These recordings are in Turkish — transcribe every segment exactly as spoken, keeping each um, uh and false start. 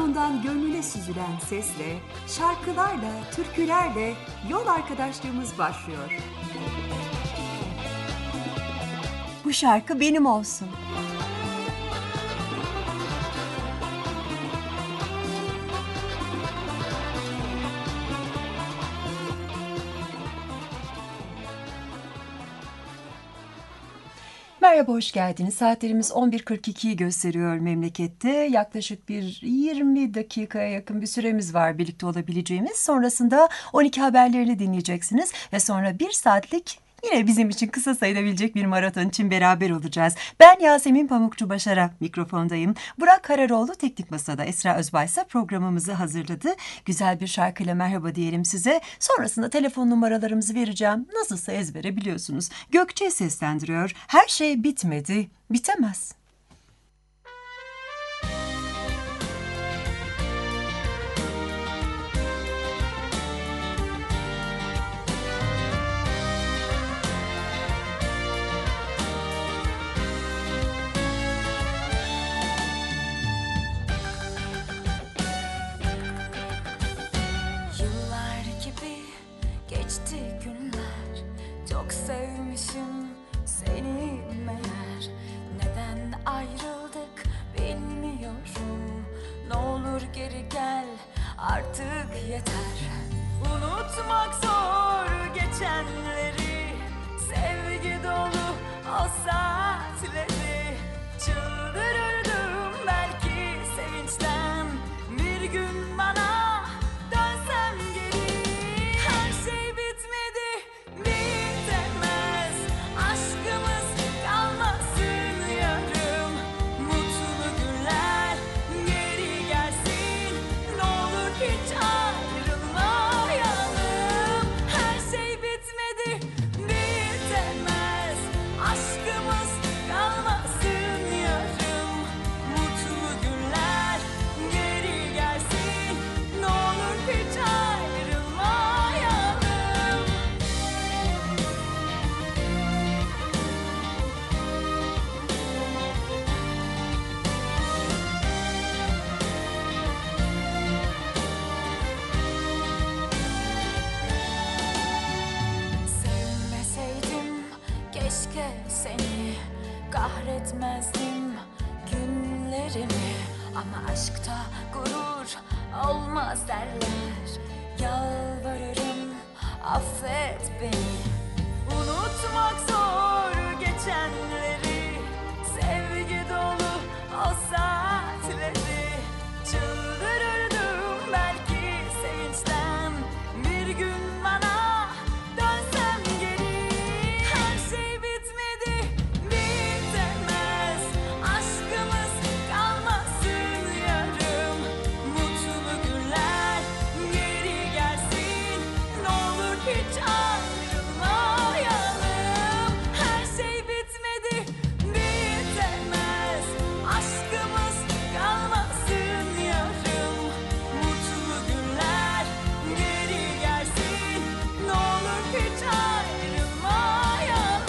Radyondan gönlüne süzülen sesle, şarkılarla, türkülerle yol arkadaşlığımız başlıyor. Bu şarkı benim olsun. Merhaba, hoş geldiniz. Saatlerimiz on bir kırk ikiyi gösteriyor memlekette. Yaklaşık bir yirmi dakikaya yakın bir süremiz var birlikte olabileceğimiz. Sonrasında on iki haberlerini dinleyeceksiniz ve sonra bir saatlik yine bizim için kısa sayılabilecek bir maraton için beraber olacağız. Ben Yasemin Pamukçu Başar'a mikrofondayım. Burak Kararoğlu teknik masada, Esra Özbay ise programımızı hazırladı. Güzel bir şarkıyla merhaba diyelim size. Sonrasında telefon numaralarımızı vereceğim. Nasılsa ezbere biliyorsunuz. Gökçe seslendiriyor. Her şey bitmedi, bitemez. Çok sevmişim seni meğer. Neden ayrıldık bilmiyorum. Ne olur geri gel, artık yeter. Unutmak zor geçenleri, sevgi dolu o saatleri. Çıldırırdım belki sevinçten, bir gün bana dönsem geri. Her şey bitmedi, bitemez. Aşkımız kalmasın yarım. Mutlu günler geri gelsin. Ne olur hiç ayrılmayalım. Her şey bitmedi, bitemez. Aşkımız kalmasın yarım. Mutlu günler geri gelsin. Ne olur hiç ayrılmayalım. Sevmeseydim keşke seni, kahretmezdim günlerimi. Ama aşkta gurur olmaz derler. Yalvarırım affet beni. Unutmak zor geçenleri, sevgi dolu o saatleri. Çıldırırdım belki sevinçten, bir gün bana dönsem geri. Her şey bitmedi, bitemez. Aşkımız kalmasın yarım. Mutlu günler geri gelsin. Ne olur hiç ayrılmayalım. Her şey bitmedi, bitemez. Aşkımız kalmasın yarım. Mutlu günler geri gelsin. Ne olur hiç ayrılmayalım.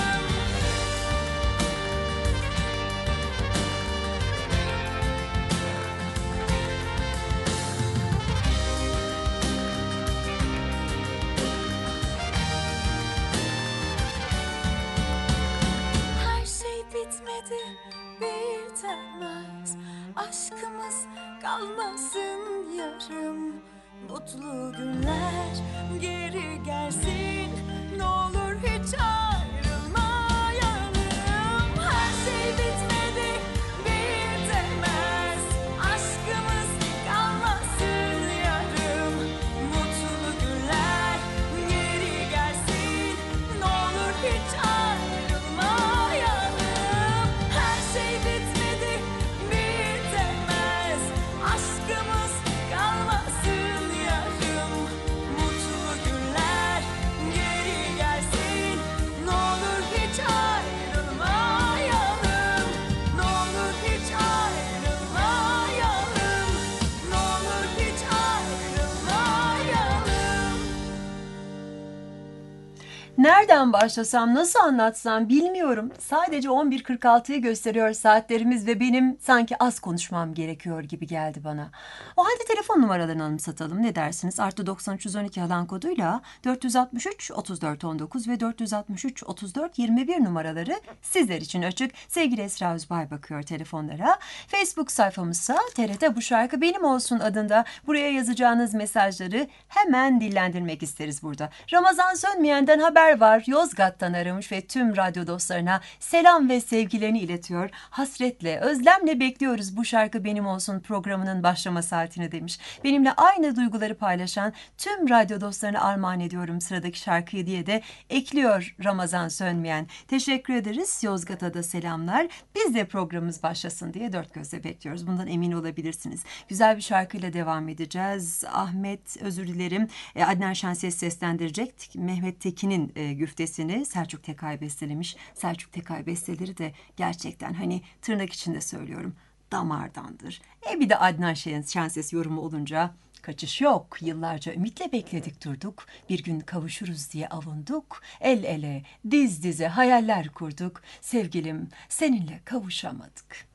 Her şey bitmedi, bitemez. Aşkımız kalmasın yarım. Mutlu günler geri gelsin. Ne olur hiç ayrılmayalım. Her şey bitmedi, bitemez. Aşkımız kalmasın yarım. Mutlu günler geri gelsin. Ne olur hiç ayrılmayalım. Her şey bitmedi, bitemez. Aşkımız kalmasın yarım. Mutlu günler geri gelsin. Ne nereden başlasam, nasıl anlatsam bilmiyorum. Sadece on bir kırk altıyı gösteriyor saatlerimiz ve benim sanki az konuşmam gerekiyor gibi geldi bana. O halde telefon numaralarını anımsatalım. Ne dersiniz? Artı doksan üç yüz on iki alan koduyla dört yüz altmış üç otuz dört on dokuz ve dört yüz altmış üç otuz dört yirmi bir numaraları sizler için açık. Sevgili Esra Özbay bakıyor telefonlara. Facebook sayfamızsa T R T Bu Şarkı Benim Olsun adında. Buraya yazacağınız mesajları hemen dillendirmek isteriz burada. Ramazan Sönmeyen'den haber var. Yozgat'tan aramış ve tüm radyo dostlarına selam ve sevgilerini iletiyor. Hasretle, özlemle bekliyoruz Bu Şarkı Benim Olsun programının başlama saatini demiş. Benimle aynı duyguları paylaşan tüm radyo dostlarına armağan ediyorum sıradaki şarkıyı diye de ekliyor Ramazan Sönmeyen. Teşekkür ederiz. Yozgat'a da selamlar. Biz de programımız başlasın diye dört gözle bekliyoruz. Bundan emin olabilirsiniz. Güzel bir şarkıyla devam edeceğiz. Ahmet, özür dilerim, e, Adnan Şenses seslendirecek. Mehmet Tekin'in e, güftesini Selçuk Tekay bestelemiş. Selçuk Tekay besteleri de gerçekten hani tırnak içinde söylüyorum damardandır. E bir de Adnan Şenses yorumu olunca kaçış yok. Yıllarca ümitle bekledik durduk. Bir gün kavuşuruz diye avunduk. El ele, diz dize hayaller kurduk. Sevgilim, seninle kavuşamadık.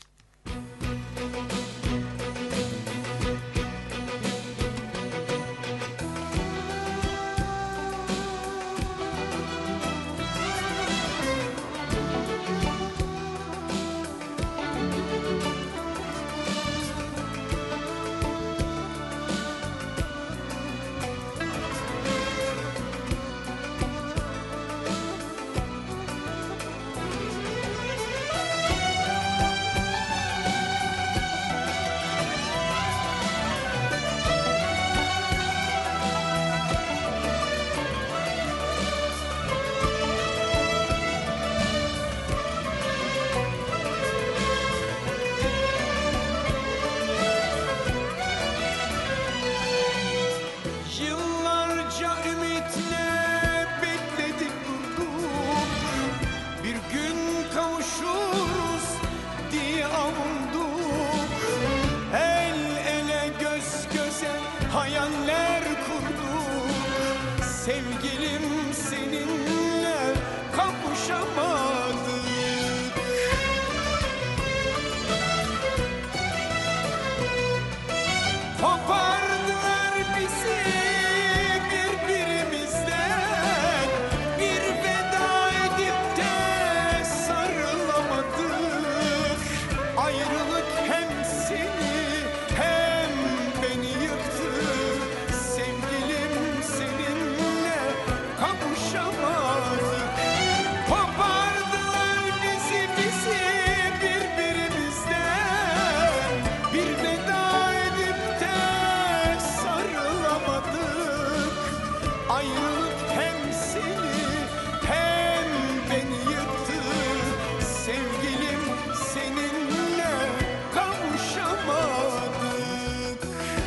Hayaller kurduk, sevgilim seninle kavuşamadık. Kopardılar bizi birbirimizden, bir veda edip de sarılamadık. Ayrılık hem seni hem beni yıktı. Sevgilim seninle kavuşamadık. Kopardılar bizi bizi birbirimizden, bir veda edip de sarılamadık. Ayrılık hem seni hem beni yıktı. Sevgilim seninle kavuşamadık.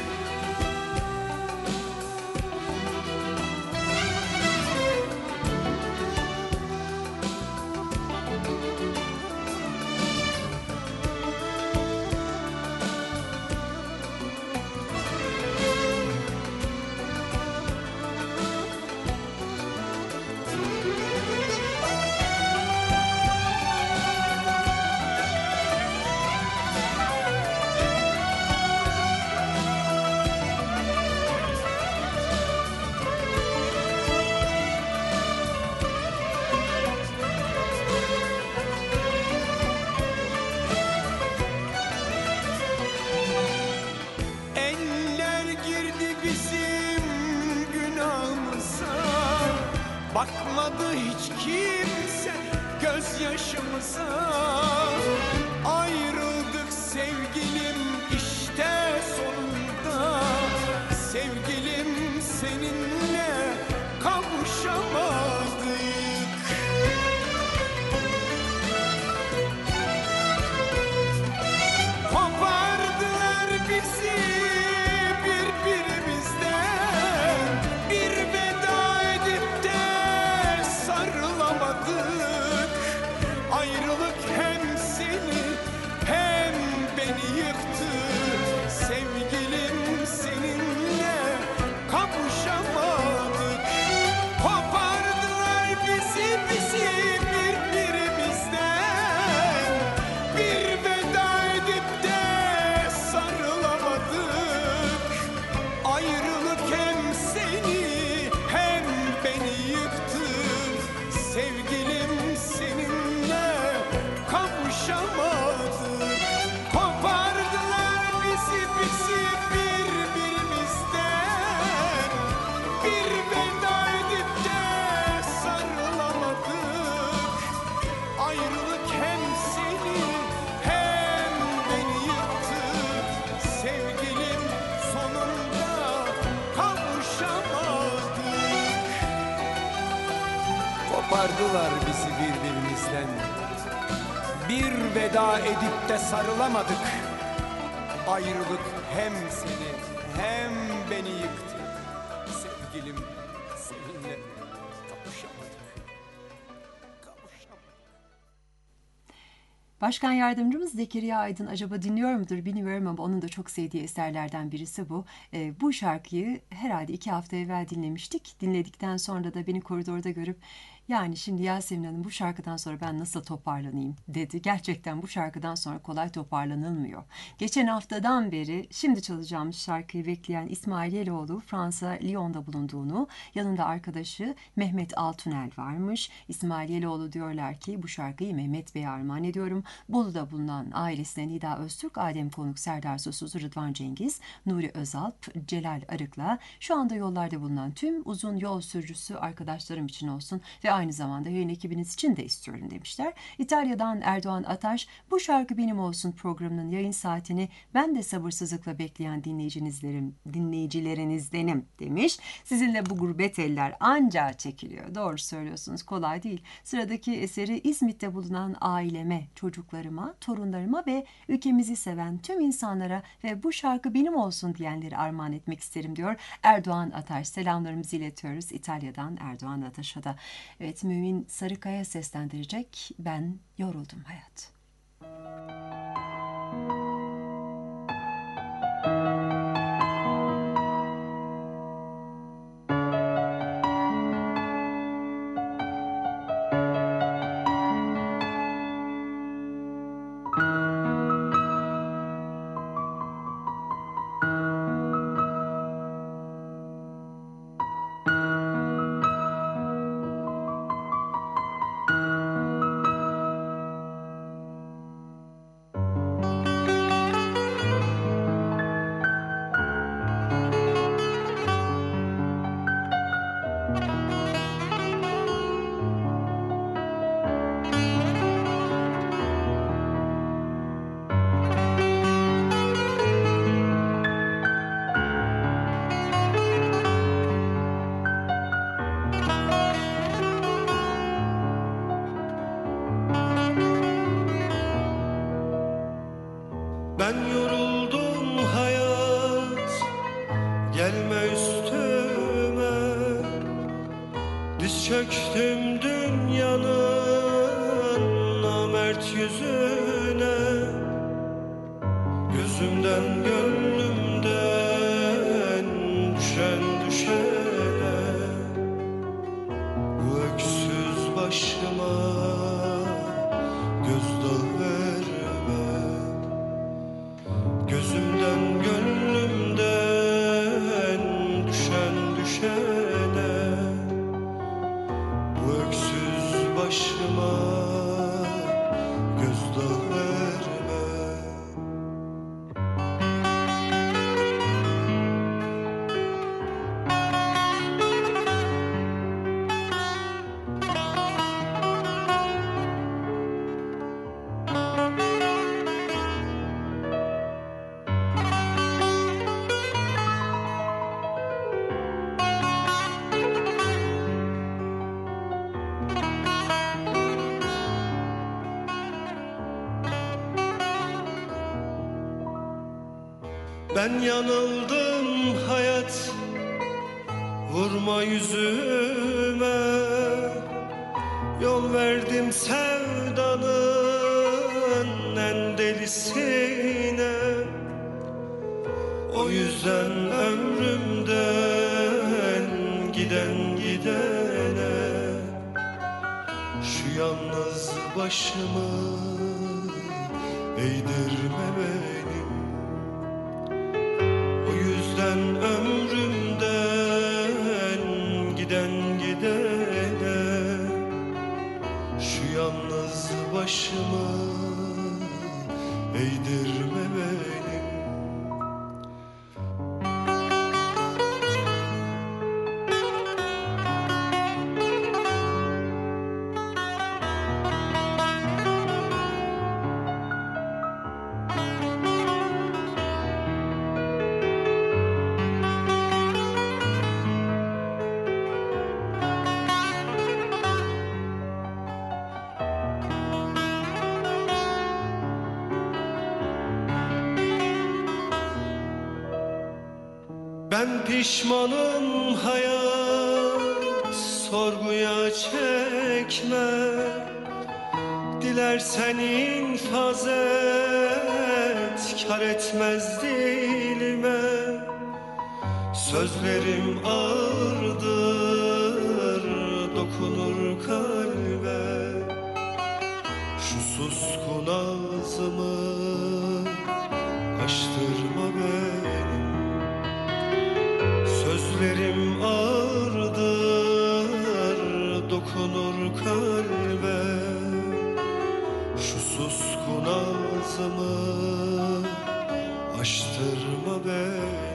Eller girdi bizim günahımıza, bakmadı hiç kimse gözyaşımıza. Ayrıldık sevgilim işte sonunda. Sevgilim seninle kavuşamadık. Kopardılar bizi birbirimizden, bir veda edip de sarılamadık. Ayrılık hem bir veda edip de sarılamadık. Ayrılık hem seni hem beni yıktı. Sevgilim, seninle kavuşamadık. Kavuşamadık. Başkan Yardımcımız Zekeriya Aydın acaba dinliyor mudur bilmiyorum ama onun da çok sevdiği eserlerden birisi bu. E, bu şarkıyı herhalde iki hafta evvel dinlemiştik. Dinledikten sonra da beni koridorda görüp yani şimdi Yasemin Hanım bu şarkıdan sonra ben nasıl toparlanayım dedi. Gerçekten bu şarkıdan sonra kolay toparlanılmıyor. Geçen haftadan beri şimdi çalacağımız şarkıyı bekleyen İsmail Yeloğlu Fransa Lyon'da bulunduğunu, yanında arkadaşı Mehmet Altunel varmış. İsmail Yeloğlu diyorlar ki bu şarkıyı Mehmet Bey'e armağan ediyorum. Bolu'da bulunan ailesine Nida Öztürk, Adem Konuk, Serdar Susuz, Rıdvan Cengiz, Nuri Özalp, Celal Arık'la şu anda yollarda bulunan tüm uzun yol sürücüsü arkadaşlarım için olsun ve aynı zamanda yayın ekibiniz için de istiyorum demişler. İtalya'dan Erdoğan Ataş, bu şarkı benim olsun programının yayın saatini ben de sabırsızlıkla bekleyen dinleyicilerim, dinleyicilerinizdenim demiş. Sizinle bu gurbet eller anca çekiliyor. Doğru söylüyorsunuz, kolay değil. Sıradaki eseri İzmit'te bulunan aileme, çocuklarıma, torunlarıma ve ülkemizi seven tüm insanlara ve bu şarkı benim olsun diyenleri armağan etmek isterim diyor Erdoğan Ataş. Selamlarımızı iletiyoruz İtalya'dan Erdoğan Ataş'a da. Evet, Mümin Sarıkaya seslendirecek Ben Yoruldum Hayat. Ben yoruldum hayat, gelme üstüme. Diz çöktüm dünyanın namert yüzüne. Gözümden gönlümden düşen düşene. Bu öksüz başıma gözdağı verme. Gözümden gönlümden düşen düşene. Bu öksüz başıma gözdağı verme. Ben yanıldım hayat, vurma yüzüme. Yol verdim sevdanın en delisine. O yüzden ömrümden giden gidene. Şu yalnız başımı eğdirme benim. O yüzden ömrümden giden gidene. Şu yalnız başımı eğdirme benim. Ben pişmanım hayat, sorguya çekme. Dilersen infaz et, kar etmez dilime. Sözlerim ağırdır, dokunur kalbe. Şu suskun ağzımı açtırma benim. Sözlerim ağırdır, dokunur kalbe. Şu suskun ağzımı açtırma benim.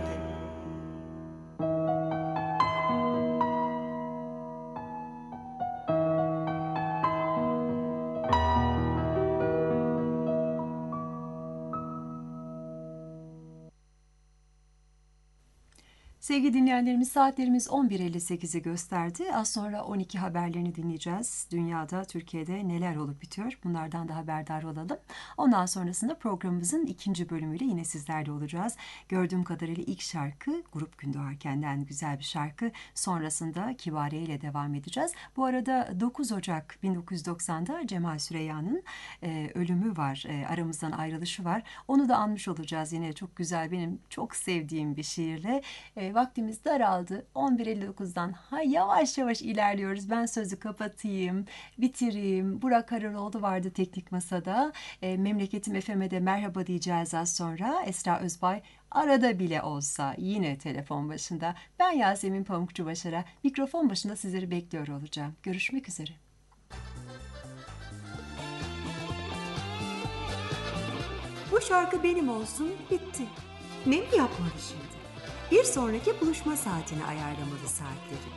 Sevgili dinleyenlerimiz, saatlerimiz on bir elli sekizi gösterdi. Az sonra on iki haberlerini dinleyeceğiz. Dünyada, Türkiye'de neler olup bitiyor? Bunlardan da haberdar olalım. Ondan sonrasında programımızın ikinci bölümüyle yine sizlerle olacağız. Gördüğüm kadarıyla ilk şarkı Grup Gündoğarken'den güzel bir şarkı. Sonrasında Kibariye ile devam edeceğiz. Bu arada dokuz Ocak bin dokuz yüz doksanda Cemal Süreyya'nın e, ölümü var. E, aramızdan ayrılışı var. Onu da anmış olacağız. Yine çok güzel, benim çok sevdiğim bir şiirle. E, vaktimiz daraldı. on bir elli dokuzdan ha, yavaş yavaş ilerliyoruz. Ben sözü kapatayım, bitireyim. Burak Hararoğlu vardı teknik masada. E, Memleketim F M'de merhaba diyeceğiz az sonra. Esra Özbay arada bile olsa yine telefon başında. Ben Yasemin Pamukçu Başar'a mikrofon başında sizleri bekliyor olacağım. Görüşmek üzere. Bu şarkı benim olsun, bitti. Ne mi yapmalı şimdi? Bir sonraki buluşma saatini ayarlamalı saatleri.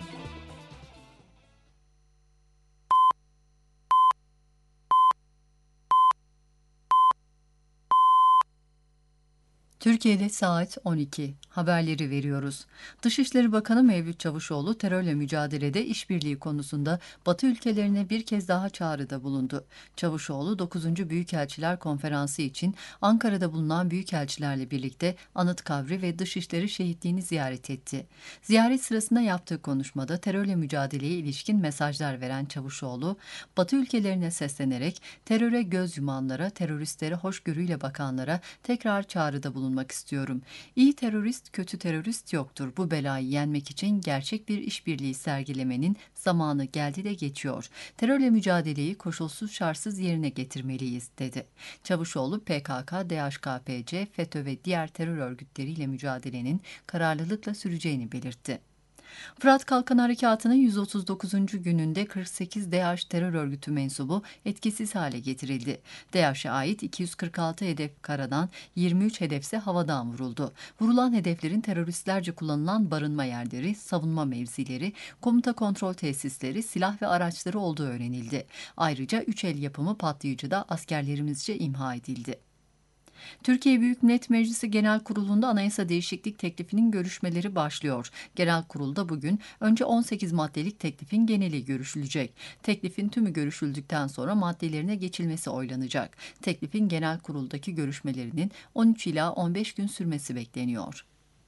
Türkiye'de saat on iki. Haberleri veriyoruz. Dışişleri Bakanı Mevlüt Çavuşoğlu terörle mücadelede işbirliği konusunda Batı ülkelerine bir kez daha çağrıda bulundu. Çavuşoğlu dokuzuncu Büyükelçiler Konferansı için Ankara'da bulunan büyükelçilerle birlikte Anıtkabri ve Dışişleri Şehitliği'ni ziyaret etti. Ziyaret sırasında yaptığı konuşmada terörle mücadeleye ilişkin mesajlar veren Çavuşoğlu, Batı ülkelerine seslenerek teröre göz yumanlara, teröristlere hoşgörüyle bakanlara tekrar çağrıda bulunmak istiyorum. İyi terörist, kötü terörist yoktur. Bu belayı yenmek için gerçek bir işbirliği sergilemenin zamanı geldi de geçiyor. Terörle mücadeleyi koşulsuz şartsız yerine getirmeliyiz, dedi. Çavuşoğlu, P K K, D H K P C, FETÖ ve diğer terör örgütleriyle mücadelenin kararlılıkla süreceğini belirtti. Fırat Kalkan Harekatı'nın yüz otuz dokuzuncu gününde kırk sekiz DAEŞ terör örgütü mensubu etkisiz hale getirildi. DAEŞ'e ait iki yüz kırk altı hedef karadan, yirmi üç hedefse havadan vuruldu. Vurulan hedeflerin teröristlerce kullanılan barınma yerleri, savunma mevzileri, komuta kontrol tesisleri, silah ve araçları olduğu öğrenildi. Ayrıca üç el yapımı patlayıcı da askerlerimizce imha edildi. Türkiye Büyük Millet Meclisi Genel Kurulu'nda anayasa değişiklik teklifinin görüşmeleri başlıyor. Genel Kurul'da bugün önce on sekiz maddelik teklifin geneli görüşülecek. Teklifin tümü görüşüldükten sonra maddelerine geçilmesi oylanacak. Teklifin Genel Kurul'daki görüşmelerinin on üç ila on beş gün sürmesi bekleniyor.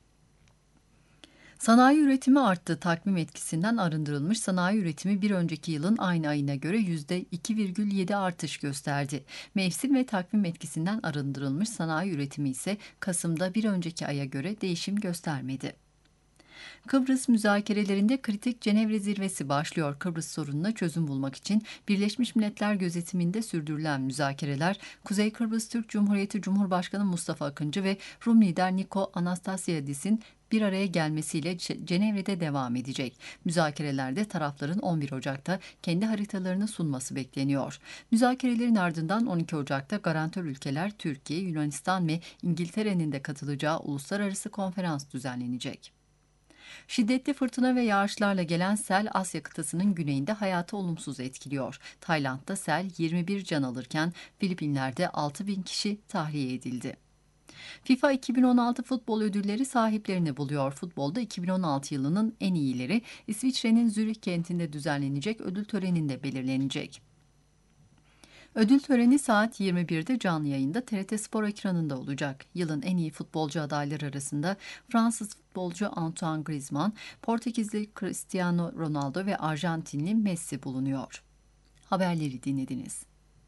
Sanayi üretimi arttı. Takvim etkisinden arındırılmış sanayi üretimi bir önceki yılın aynı ayına göre yüzde iki virgül yedi artış gösterdi. Mevsim ve takvim etkisinden arındırılmış sanayi üretimi ise Kasım'da bir önceki aya göre değişim göstermedi. Kıbrıs müzakerelerinde kritik Cenevre zirvesi başlıyor. Kıbrıs sorununa çözüm bulmak için Birleşmiş Milletler gözetiminde sürdürülen müzakereler, Kuzey Kıbrıs Türk Cumhuriyeti Cumhurbaşkanı Mustafa Akıncı ve Rum lider Niko Anastasiadis'in bir araya gelmesiyle Cenevre'de devam edecek. Müzakerelerde tarafların on bir Ocak'ta kendi haritalarını sunması bekleniyor. Müzakerelerin ardından on iki Ocak'ta garantör ülkeler Türkiye, Yunanistan ve İngiltere'nin de katılacağı uluslararası konferans düzenlenecek. Şiddetli fırtına ve yağışlarla gelen sel Asya kıtasının güneyinde hayatı olumsuz etkiliyor. Tayland'da sel yirmi bir can alırken Filipinler'de altı bin kişi tahliye edildi. FIFA iki bin on altı futbol ödülleri sahiplerini buluyor. Futbolda iki bin on altı yılının en iyileri İsviçre'nin Zürih kentinde düzenlenecek ödül töreninde belirlenecek. Ödül töreni saat yirmi birde canlı yayında T R T Spor ekranında olacak. Yılın en iyi futbolcu adayları arasında Fransız futbolcu Antoine Griezmann, Portekizli Cristiano Ronaldo ve Arjantinli Messi bulunuyor. Haberleri dinlediniz.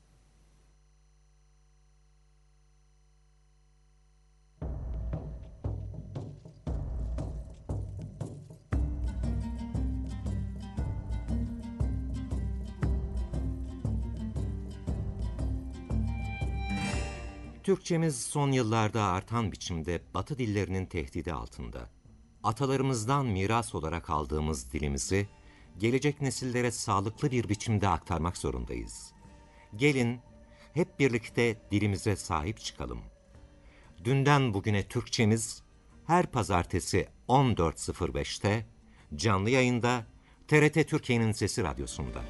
Türkçemiz son yıllarda artan biçimde Batı dillerinin tehdidi altında. Atalarımızdan miras olarak aldığımız dilimizi, gelecek nesillere sağlıklı bir biçimde aktarmak zorundayız. Gelin, hep birlikte dilimize sahip çıkalım. Dünden bugüne Türkçemiz, her pazartesi on dört sıfır beşte, canlı yayında, T R T Türkiye'nin Sesi Radyosu'nda.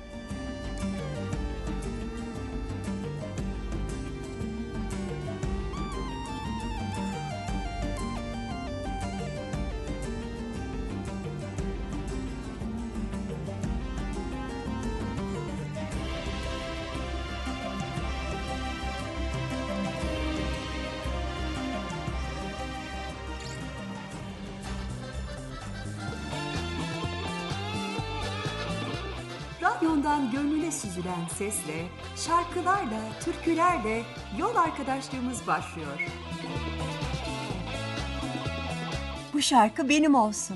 Radyondan gönlüne süzülen sesle, şarkılarla, türkülerle yol arkadaşlığımız başlıyor. Bu şarkı benim olsun.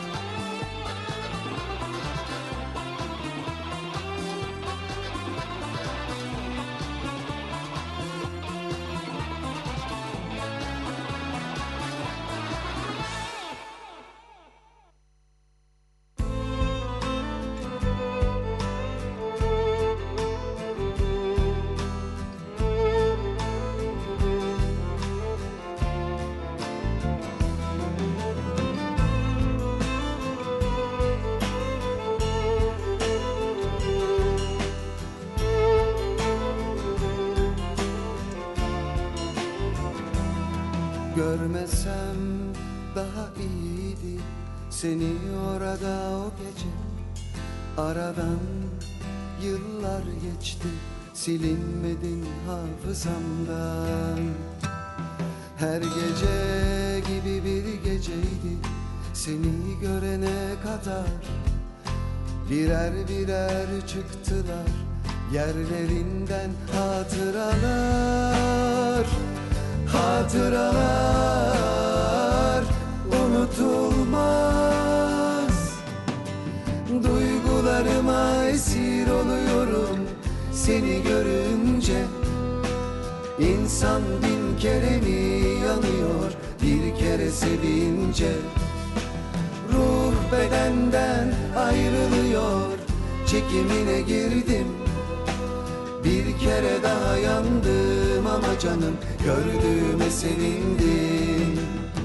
Görmesem daha iyiydi seni orada o gece. Aradan yıllar geçti, silinmedin hafızamdan. Her gece gibi bir geceydi seni görene kadar. Birer birer çıktılar yerlerinden hatıralar. Hatıralar unutulmaz. Duygularıma esir oluyorum seni görünce. İnsan bin kere mi yanıyor bir kere sevince. Ruh bedenden ayrılıyor, çekimine girdim. Bir kere daha yandım ama canım, gördüğüme sevindim.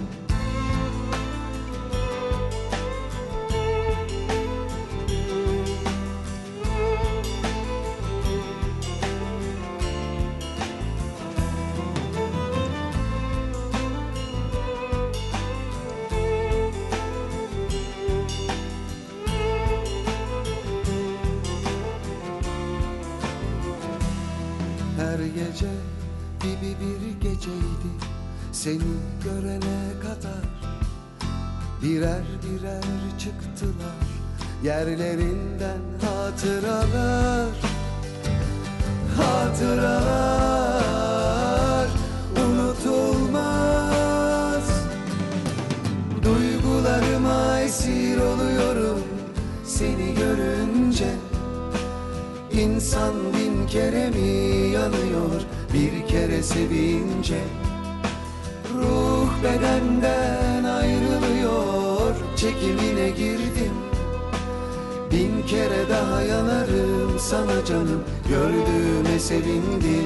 Her gece gibi bir geceydi seni görene kadar. Birer birer çıktılar yerlerinden hatıralar. Hatıralar unutulmaz. Duygularıma esir oluyorum seni görünce. İnsan bin kere mi yanıyor bir kere sevince. Ruh bedenden ayrılıyor, çekimine girdim. Bin kere daha yanarım sana canım, gördüğüme sevindim.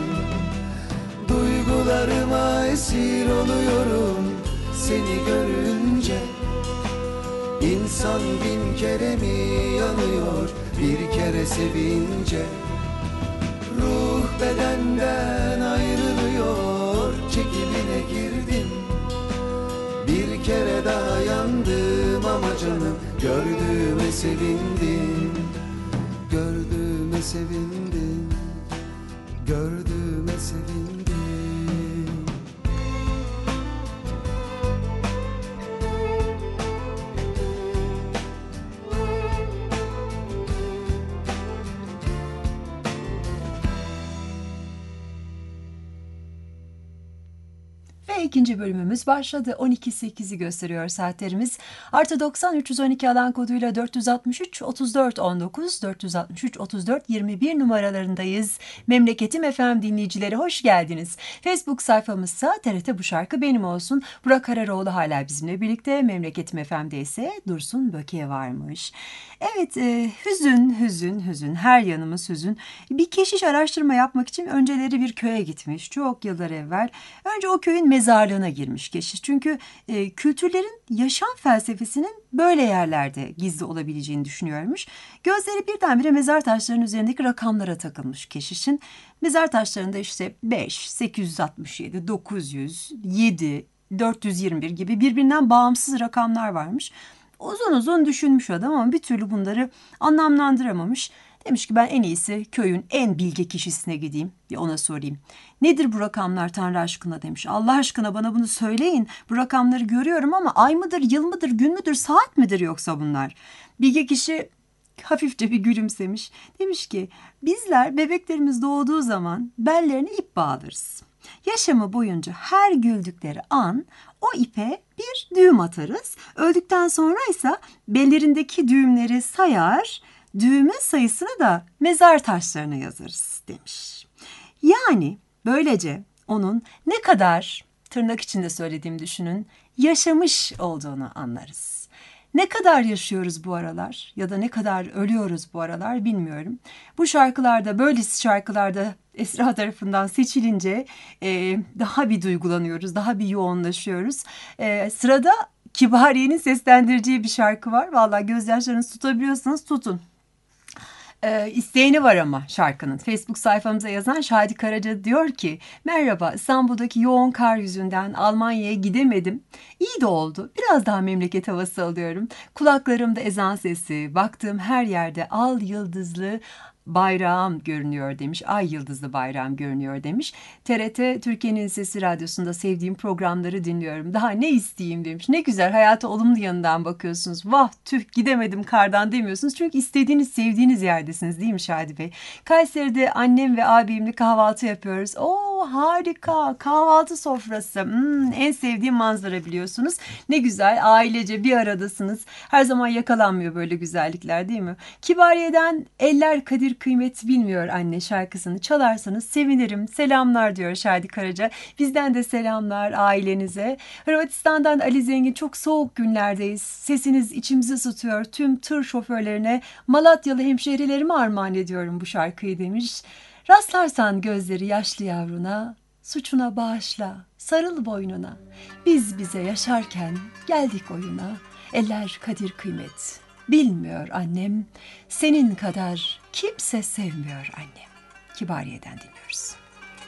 Duygularıma esir oluyorum seni görünce. İnsan bin kere mi yanıyor bir kere sevince. Ruh bedenden ayrılıyor, çekimine girdim. Bir kere daha yandım ama canım, gördüğüme sevindim. Gördüğüme sevindim. gördüğüme sevindim. Ve ikinci bölümümüz başladı. on iki sekizi gösteriyor saatlerimiz. Artı doksan üç yüz on iki alan koduyla dört yüz altmış üç otuz dört on dokuz, dört yüz altmış üç otuz dört yirmi bir numaralarındayız. Memleketim F M dinleyicileri hoş geldiniz. Facebook sayfamızsa T R T Bu Şarkı Benim Olsun. Burak Araroğlu hala bizimle birlikte. Memleketim F M'de ise Dursun Böke varmış. Evet, e, hüzün, hüzün, hüzün. Her yanımız hüzün. Bir keşiş araştırma yapmak için önceleri bir köye gitmiş. Çok yıllar evvel. Önce o köyün mezarlığına girmiş keşiş. Çünkü e, kültürlerin yaşam felsefesinin böyle yerlerde gizli olabileceğini düşünüyormuş. Gözleri birdenbire mezar taşlarının üzerindeki rakamlara takılmış keşişin. Mezar taşlarında işte beş, sekiz yüz altmış yedi, dokuz yüz, yedi, dört yüz yirmi bir gibi birbirinden bağımsız rakamlar varmış. Uzun uzun düşünmüş adam ama bir türlü bunları anlamlandıramamış. Demiş ki ben en iyisi köyün en bilge kişisine gideyim. Bir ona sorayım. Nedir bu rakamlar Tanrı aşkına demiş. Allah aşkına bana bunu söyleyin. Bu rakamları görüyorum ama ay mıdır, yıl mıdır, gün müdür, saat midir yoksa bunlar? Bilge kişi hafifçe bir gülümsemiş. Demiş ki bizler bebeklerimiz doğduğu zaman bellerine ip bağlarız. Yaşamı boyunca her güldükleri an o ipe bir düğüm atarız. Öldükten sonra ise bellerindeki düğümleri sayar, düğümün sayısını da mezar taşlarına yazarız demiş. Yani böylece onun ne kadar, tırnak içinde söylediğim düşünün, yaşamış olduğunu anlarız. Ne kadar yaşıyoruz bu aralar ya da ne kadar ölüyoruz bu aralar bilmiyorum. Bu şarkılarda, böylesi şarkılarda Esra tarafından seçilince e, daha bir duygulanıyoruz, daha bir yoğunlaşıyoruz. E, sırada Kibariye'nin seslendireceği bir şarkı var. Vallahi gözyaşlarınızı tutabiliyorsanız tutun. Ee, isteğini var ama şarkının. Facebook sayfamıza yazan Şadi Karaca diyor ki merhaba, İstanbul'daki yoğun kar yüzünden Almanya'ya gidemedim. İyi de oldu. Biraz daha memleket havası alıyorum. Kulaklarımda ezan sesi, baktığım her yerde al yıldızlı bayrağım görünüyor demiş. Ay yıldızlı bayrağım görünüyor demiş. T R T Türkiye'nin Sesi Radyosu'nda sevdiğim programları dinliyorum. Daha ne isteyeyim demiş. Ne güzel, hayata olumlu yanından bakıyorsunuz. Vah tüh gidemedim kardan demiyorsunuz. Çünkü istediğiniz, sevdiğiniz yerdesiniz değil mi Şadi Bey? Kayseri'de annem ve abimle kahvaltı yapıyoruz. Oo harika, kahvaltı sofrası. Hmm, en sevdiğim manzara biliyorsunuz. Ne güzel, ailece bir aradasınız. Her zaman yakalanmıyor böyle güzellikler değil mi? Kibariye'den Eller Kadir Kıymet Bilmiyor Anne şarkısını çalarsanız sevinirim. Selamlar diyor Şadi Karaca. Bizden de selamlar ailenize. Hırvatistan'dan Ali Zengin, çok soğuk günlerdeyiz. Sesiniz içimizi ısıtıyor. Tüm tır şoförlerine, Malatyalı hemşehrilerime armağan ediyorum bu şarkıyı demiş. Rastlarsan gözleri yaşlı yavruna, suçuna bağışla, sarıl boynuna. Biz bize yaşarken geldik oyuna. Eller kadir kıymet bilmiyor annem. Senin kadar kimse sevmiyor annem. Kibariye'den dinliyoruz.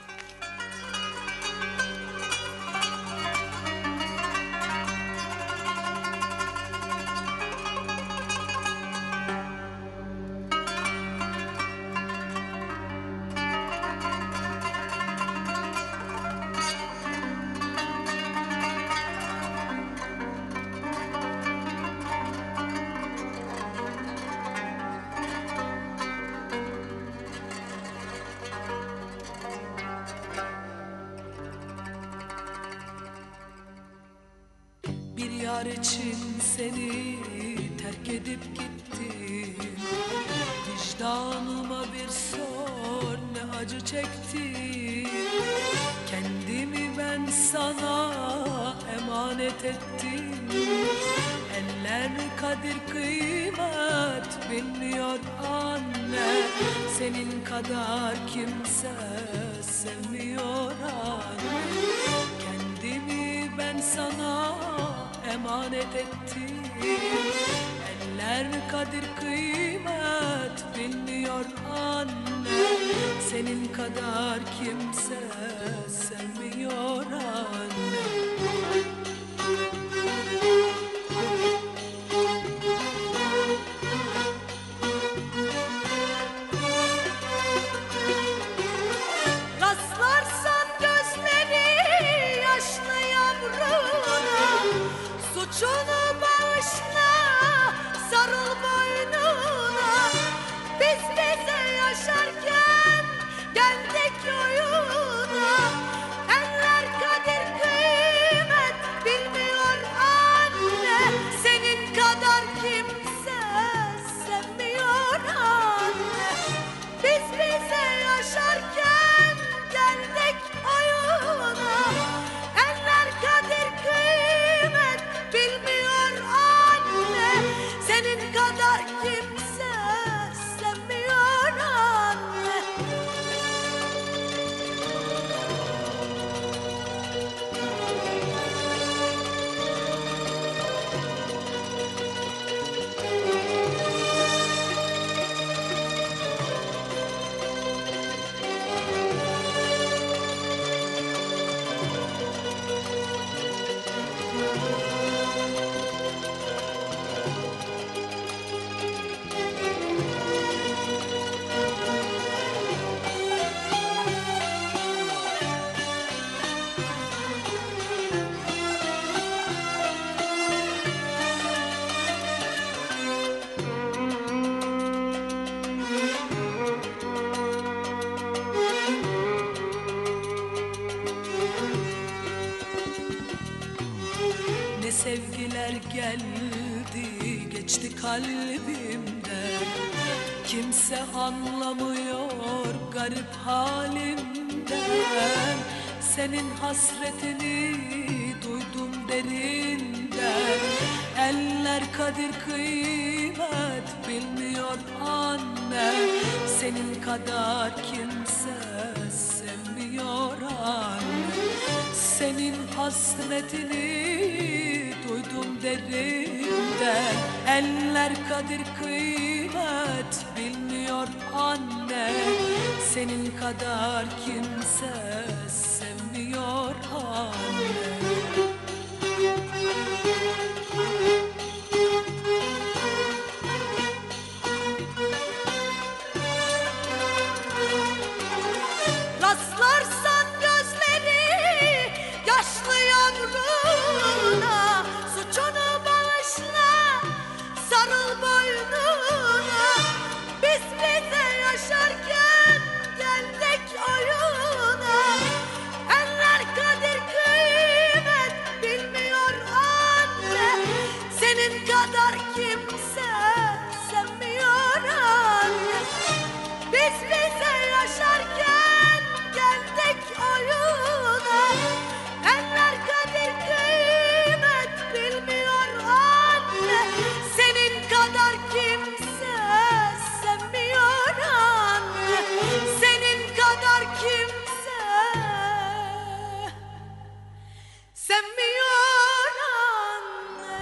Yar için seni terk edip gittim. Vicdanıma bir sor ne acı çektim. Kendimi ben sana emanet ettim. Eller kadir kıymet bilmiyor anne. Senin kadar kimse sevmiyor anne. Kendimi ben sana emanet ettim. Eller kadir kıymet bilmiyor anne. Senin kadar kimse sevmiyor anne. sevgiler geldi geçti kalbimden. Kimse anlamıyor garip halimden. Senin hasretini duydum derinden. Eller kadir kıymet bilmiyor anne. Senin kadar kimse sevmiyor anne. Senin hasretini duydum derinden. Eller kadir kıymet bilmiyor anne. Senin kadar kimse sevmiyor anne. Rastlarsan gözleri yaşlı yavruna, suçunu bağışla, sarıl boynuna. Biz bize yaşarken geldik oyuna. Eller kadir kıymet bilmiyor anne. Senin kadar kimse sevmiyor anne. Biz bize yaşarken geldik oyuna. Eller kadir kıymet bilmiyor anne. Senin kadar kimse sevmiyor anne. Senin kadar kimse sevmiyor anne.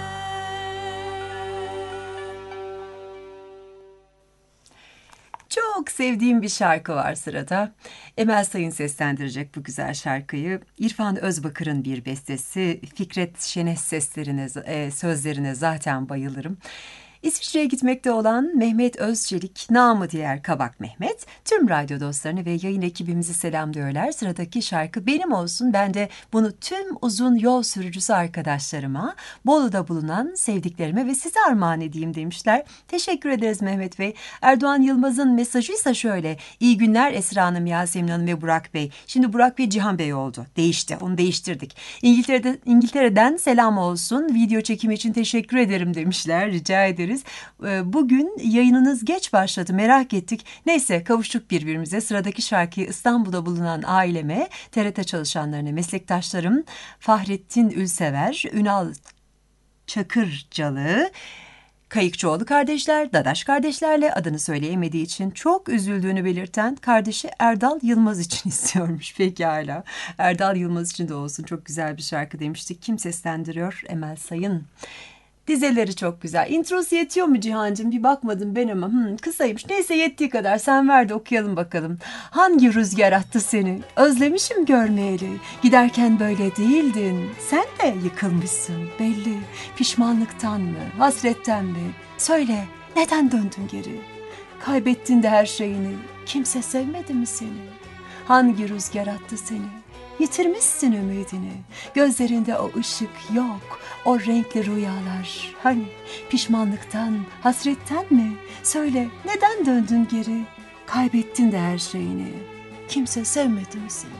Çok sevdiğim bir şarkı var sırada. Emel Sayın seslendirecek bu güzel şarkıyı. İrfan Özbakır'ın bir bestesi. Fikret Şenes seslerine, e, sözlerine zaten bayılırım. İsviçre'ye gitmekte olan Mehmet Özçelik, namı diğer Kabak Mehmet, tüm radyo dostlarını ve yayın ekibimizi selamlıyorlar. Sıradaki şarkı benim olsun. Ben de bunu tüm uzun yol sürücüsü arkadaşlarıma, Bolu'da bulunan sevdiklerime ve size armağan edeyim demişler. Teşekkür ederiz Mehmet Bey. Erdoğan Yılmaz'ın mesajıysa şöyle: İyi günler Esra Hanım, Yasemin Hanım ve Burak Bey. Şimdi Burak Bey Cihan Bey oldu. Değişti. Onu değiştirdik. İngiltere'de, İngiltere'den selam olsun. Video çekimi için teşekkür ederim demişler. Rica ederiz. Bugün yayınınız geç başladı, merak ettik. Neyse, kavuştuk birbirimize. Sıradaki şarkıyı İstanbul'da bulunan aileme, T R T çalışanlarına, meslektaşlarım Fahrettin Ülsever, Ünal Çakırcalı, Kayıkçıoğlu kardeşler, Dadaş kardeşlerle adını söyleyemediği için çok üzüldüğünü belirten kardeşi Erdal Yılmaz için istiyormuş. Pekala. Erdal Yılmaz için de olsun. Çok güzel bir şarkı demiştik. Kim seslendiriyor? Emel Sayın. Dizeleri çok güzel. Introsu yetiyor mu Cihan'cığım? Bir bakmadım ben ama. Hmm, kısaymış. Neyse, yettiği kadar. Sen ver de okuyalım bakalım. Hangi rüzgar attı seni? Özlemişim görmeyeli. Giderken böyle değildin. Sen de yıkılmışsın belli. Pişmanlıktan mı? Hasretten mi? Söyle, neden döndün geri? Kaybettin de her şeyini. Kimse sevmedi mi seni? Hangi rüzgar attı seni? Yitirmişsin ümidini. Gözlerinde o ışık yok. O renkli rüyalar. Hani pişmanlıktan, hasretten mi? Söyle, neden döndün geri? Kaybettin de her şeyini. Kimse sevmedi mi seni?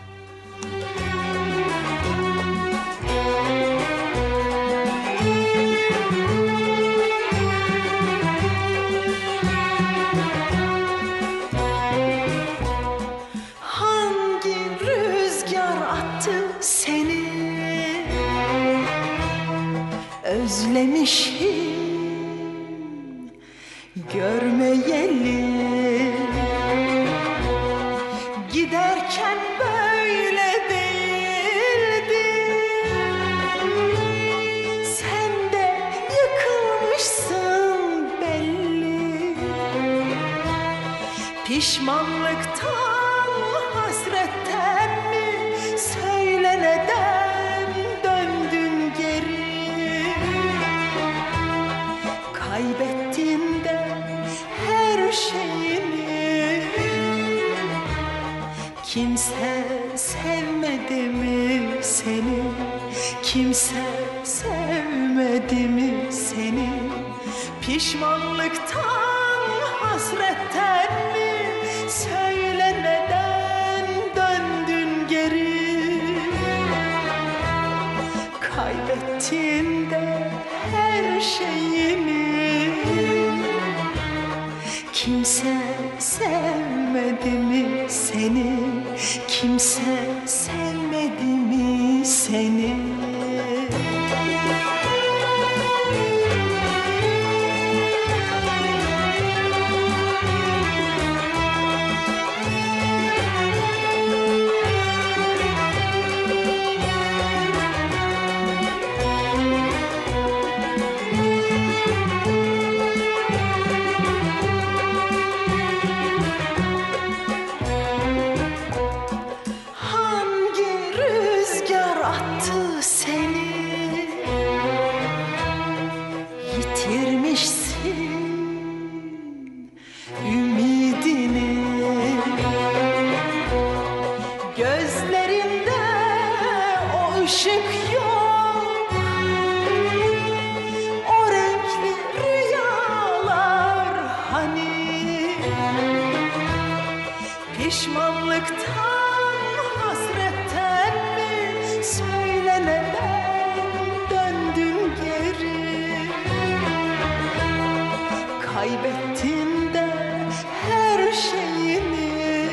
Özlemişim görmeyeli. Giderken böyle değildin. Sen de yıkılmışsın belli. Pişmanlıktan, hasretten mi? Söyle neden döndün geri? Kaybettin de her şeyini. Kimse sevmedi mi seni? Kimse sevmedi mi seni? Pişmanlıktan, hasretten mi? Söyle neden döndün geri? Kaybettin de her şeyimi. Kimse sevmedi mi seni? Kimse sevmedi mi seni? Hangi rüzgar attı seni? Yitirmişsin ümidini. Gözlerinde o ışık yok, o renkli rüyalar hani. Pişmanlıktan, hasretten mi söyle neden döndün geri? Kaybettin de her şeyini.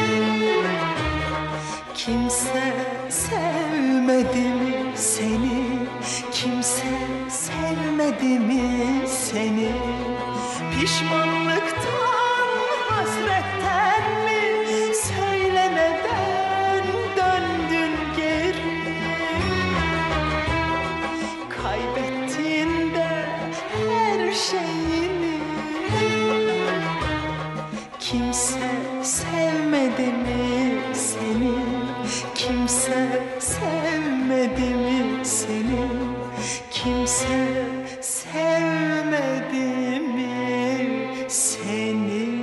Kimse sevmedi mi seni? Kimse sevmedi mi seni? Pişmanlıktan, hasretten mi söyle neden döndün geri? Kaybettin de her şeyini. Kimse sevmedi mi seni? Kimse sevmedi mi seni? Kimse sevmedi mi seni?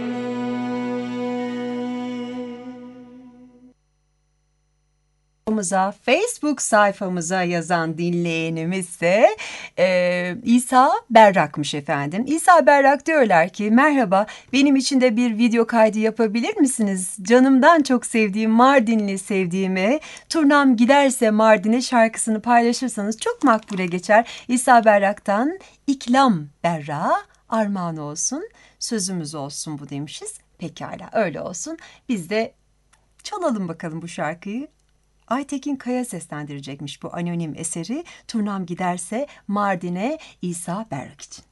Facebook sayfamıza yazan dinleyenimizse e, İsa Berrak'mış efendim. İsa Berrak diyorlar ki merhaba, benim için de bir video kaydı yapabilir misiniz? Canımdan çok sevdiğim Mardinli sevdiğime Turnam Giderse Mardin'e şarkısını paylaşırsanız çok makbule geçer. İsa Berrak'tan İklam Berrak'a armağan olsun, sözümüz olsun bu demişiz. Pekala, öyle olsun. Biz de çalalım bakalım bu şarkıyı. Aytekin Kaya seslendirecekmiş bu anonim eseri. Turnam Giderse Mardin'e İsa Berrak için.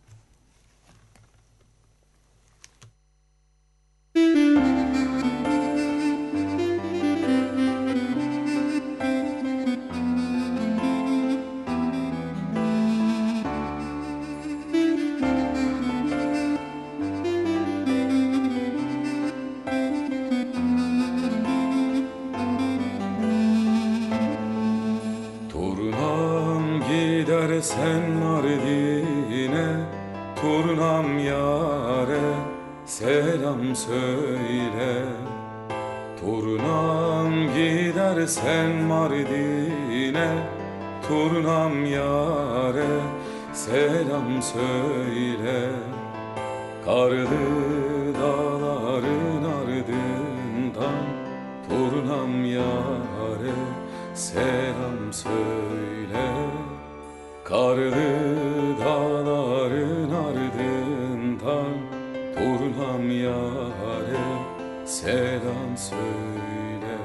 Sen Mardin'e, turnam yare selam söyle. Turnam gidersen Mardin'e, turnam yare selam söyle. Karlı dağların ardından turnam yare selam söyle. Karlı dağların ardından turnam yâre selam söyle.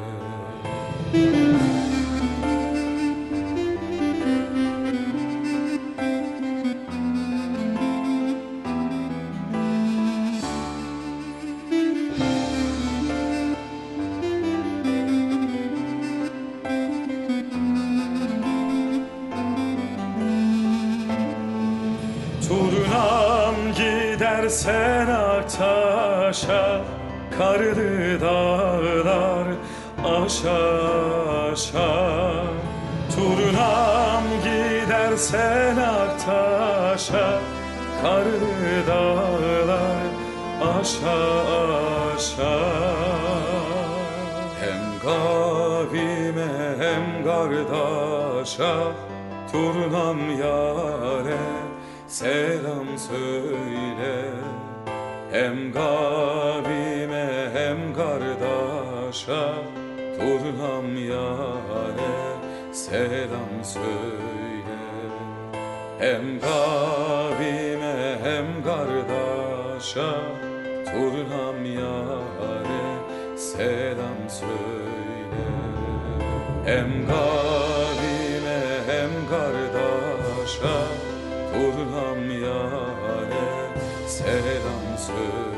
Sen Aktaş'a, karlı dağlar aşağı aşağı. Turnam gidersen Aktaş'a, karlı dağlar aşağı aşağı. Hem kavime hem kardeşa, turnam yâre selam söyle. Hem kavime hem kardeşa, turnam yâre selam söyle. Hem kavime hem kardeşa, turnam yâre selam söyle. Hem kavime hem kardeşa, turnam yâre selam söyle.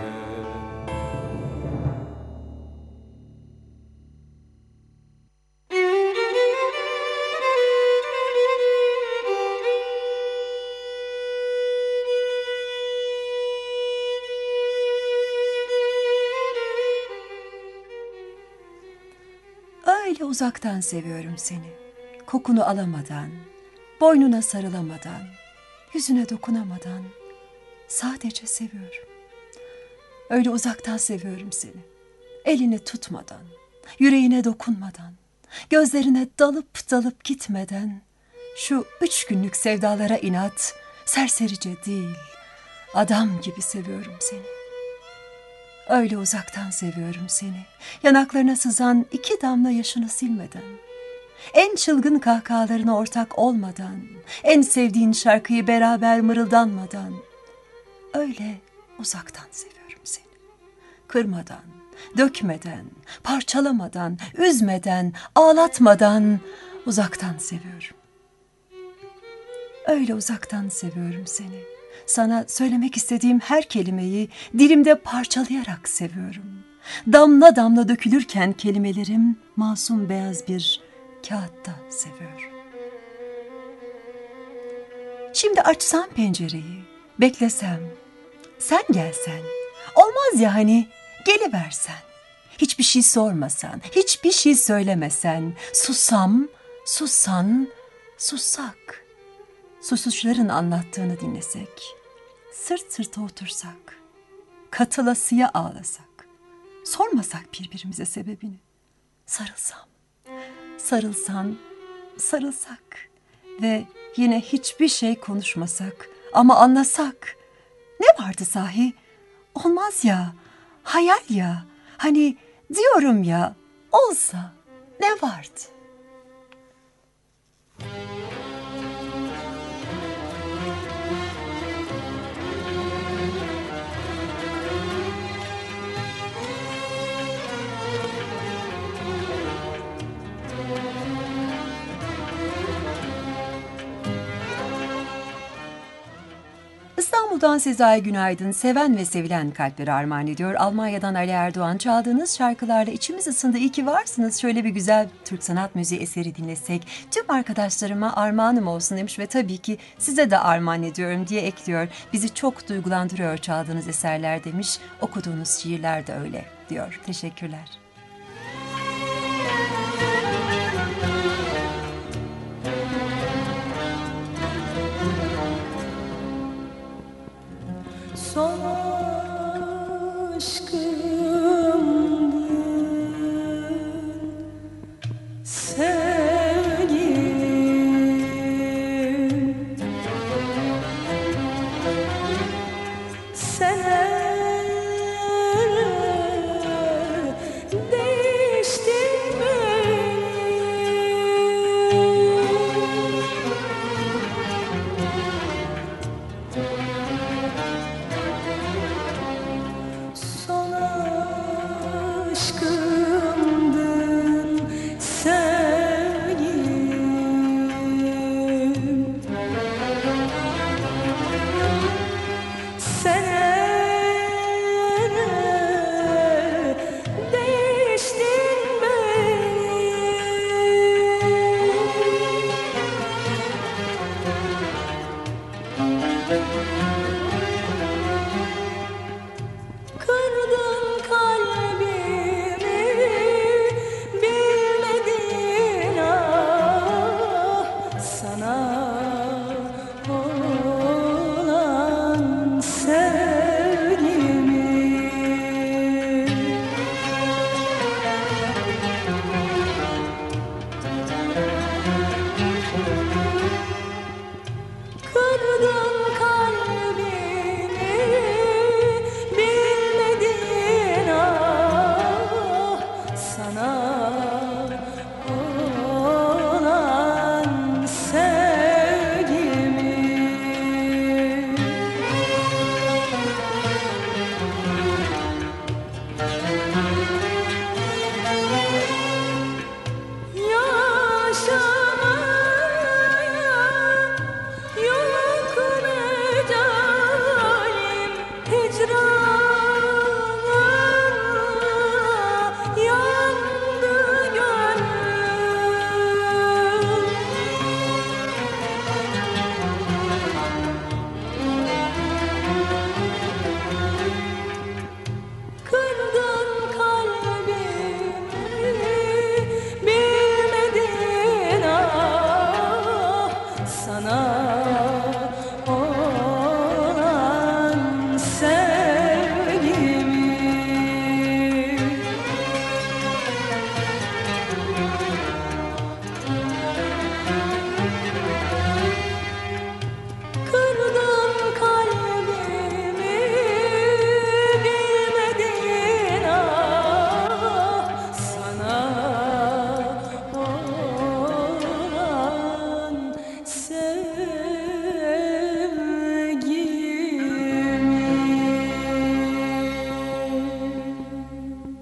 Öyle uzaktan seviyorum seni. Kokunu alamadan, boynuna sarılamadan, yüzüne dokunamadan sadece seviyorum. Öyle uzaktan seviyorum seni. Elini tutmadan, yüreğine dokunmadan, gözlerine dalıp dalıp gitmeden, şu üç günlük sevdalara inat, serserice değil, adam gibi seviyorum seni. Öyle uzaktan seviyorum seni. Yanaklarına sızan iki damla yaşını silmeden, en çılgın kahkahalarına ortak olmadan, en sevdiğin şarkıyı beraber mırıldanmadan, öyle uzaktan seviyorum seni. Kırmadan, dökmeden, parçalamadan, üzmeden, ağlatmadan uzaktan seviyorum. Öyle uzaktan seviyorum seni. Sana söylemek istediğim her kelimeyi dilimde parçalayarak seviyorum. Damla damla dökülürken kelimelerim masum beyaz bir kağıtta seviyorum. Şimdi açsam pencereyi, beklesem, sen gelsen, olmaz ya hani geliversen. Hiçbir şey sormasan, hiçbir şey söylemesen, sussam, sussan, sussak. Susuşların anlattığını dinlesek, sırt sırta otursak, katılasıya ağlasak, sormasak birbirimize sebebini, sarılsam, sarılsan, sarılsak ve yine hiçbir şey konuşmasak ama anlasak. Ne vardı sahi? Olmaz ya, hayal ya, hani diyorum ya, olsa ne vardı? İstanbul'dan Sezai Günaydın, seven ve sevilen kalplere armağan ediyor. Almanya'dan Ali Erdoğan, çaldığınız şarkılarla içimiz ısındı. İyi ki varsınız. Şöyle bir güzel Türk sanat müziği eseri dinlesek tüm arkadaşlarıma armağanım olsun demiş ve tabii ki size de armağan ediyorum diye ekliyor. Bizi çok duygulandırıyor çaldığınız eserler demiş. Okuduğunuz şiirler de öyle diyor. Teşekkürler. Son aşkımdın sevgim, seneler değiştin beni. Son aşkımdın sevgim, seneler değiştin beni. Kırdın kalbimi, bilmedin ah, sana olan sevgimi. Kırdın kalbimi, bilmedin ah, sana olan başıma yok mecalim hicrana yandı gönlüm. Kırdın kalbimi bilmedin ah sana olan sevgimi. Kırdın kalbimi bilmedin ah sana olan sevgimi.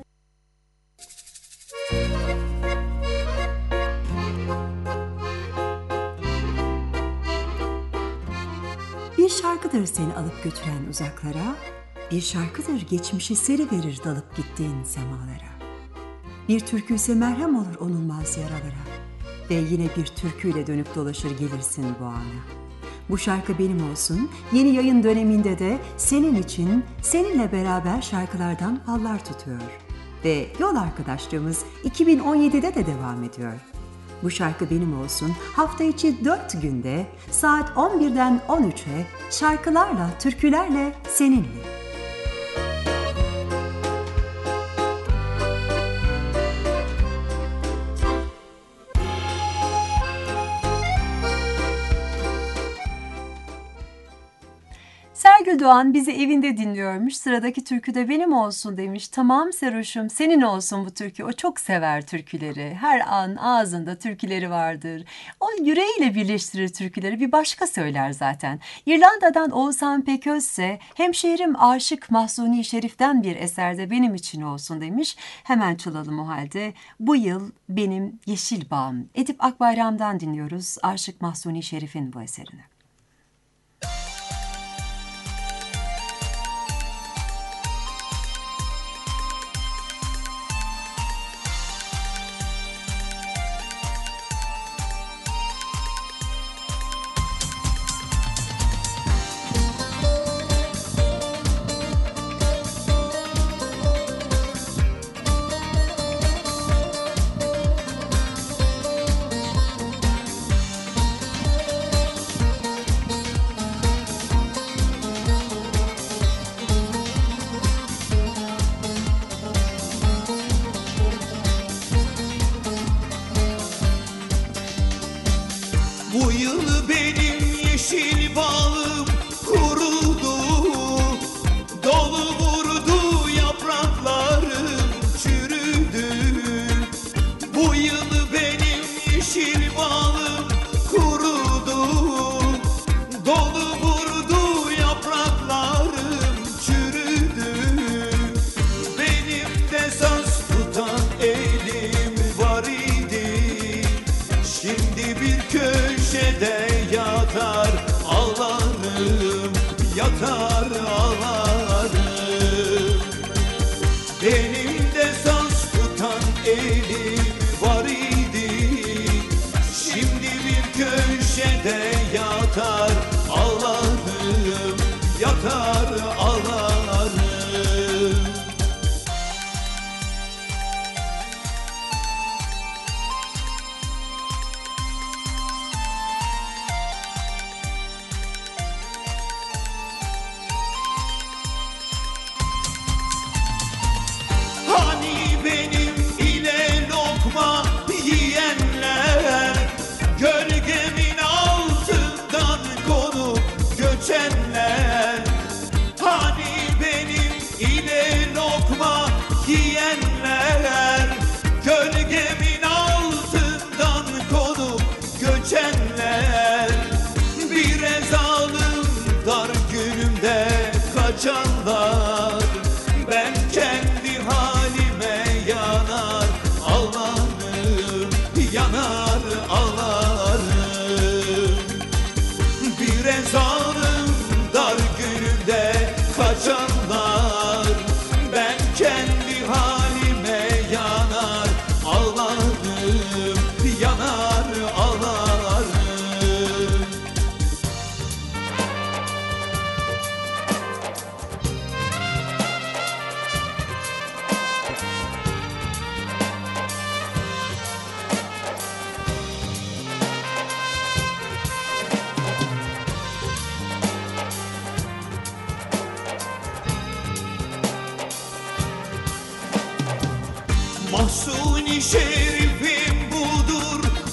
Bir şarkıdır seni alıp götüren uzaklara, bir şarkıdır geçmişi seri verir dalıp gittiğin semalara. Bir türkü ise merhem olur onulmaz yaralara ve yine bir türküyle dönüp dolaşır gelirsin bu ana. Bu şarkı benim olsun, yeni yayın döneminde de senin için, seninle beraber şarkılardan hallar tutuyor. Ve yol arkadaşlığımız iki bin on yedide de devam ediyor. Bu şarkı benim olsun, hafta içi dört günde saat on birden on üçe şarkılarla, türkülerle seninle. Sergül Doğan bizi evinde dinliyormuş. Sıradaki türkü de benim olsun demiş. Tamam Seroş'um, senin olsun bu türkü. O çok sever türküleri. Her an ağzında türküleri vardır. O yüreğiyle birleştirir türküleri. Bir başka söyler zaten. İrlanda'dan Oğuzhan Peköz ise hemşehrim Aşık Mahzuni Şerif'ten bir eserde benim için olsun demiş. Hemen çalalım o halde. Bu yıl benim yeşil bağım. Edip Akbayram'dan dinliyoruz Aşık Mahzuni Şerif'in bu eserini. Bu yıl benim yeşil bağım kurudu, dolu vurdu yapraklarım çürüdü. Bu yıl benim yeşil bağım kurudu, dolu vurdu yapraklarım çürüdü. Benim de saz tutan elim var idi, şimdi bir köşede yatar ağlarım, yatar ağlarım. Benim de saz tutan elim var idi, şimdi bir köşede yatar ağlarım, yatar ağlarım.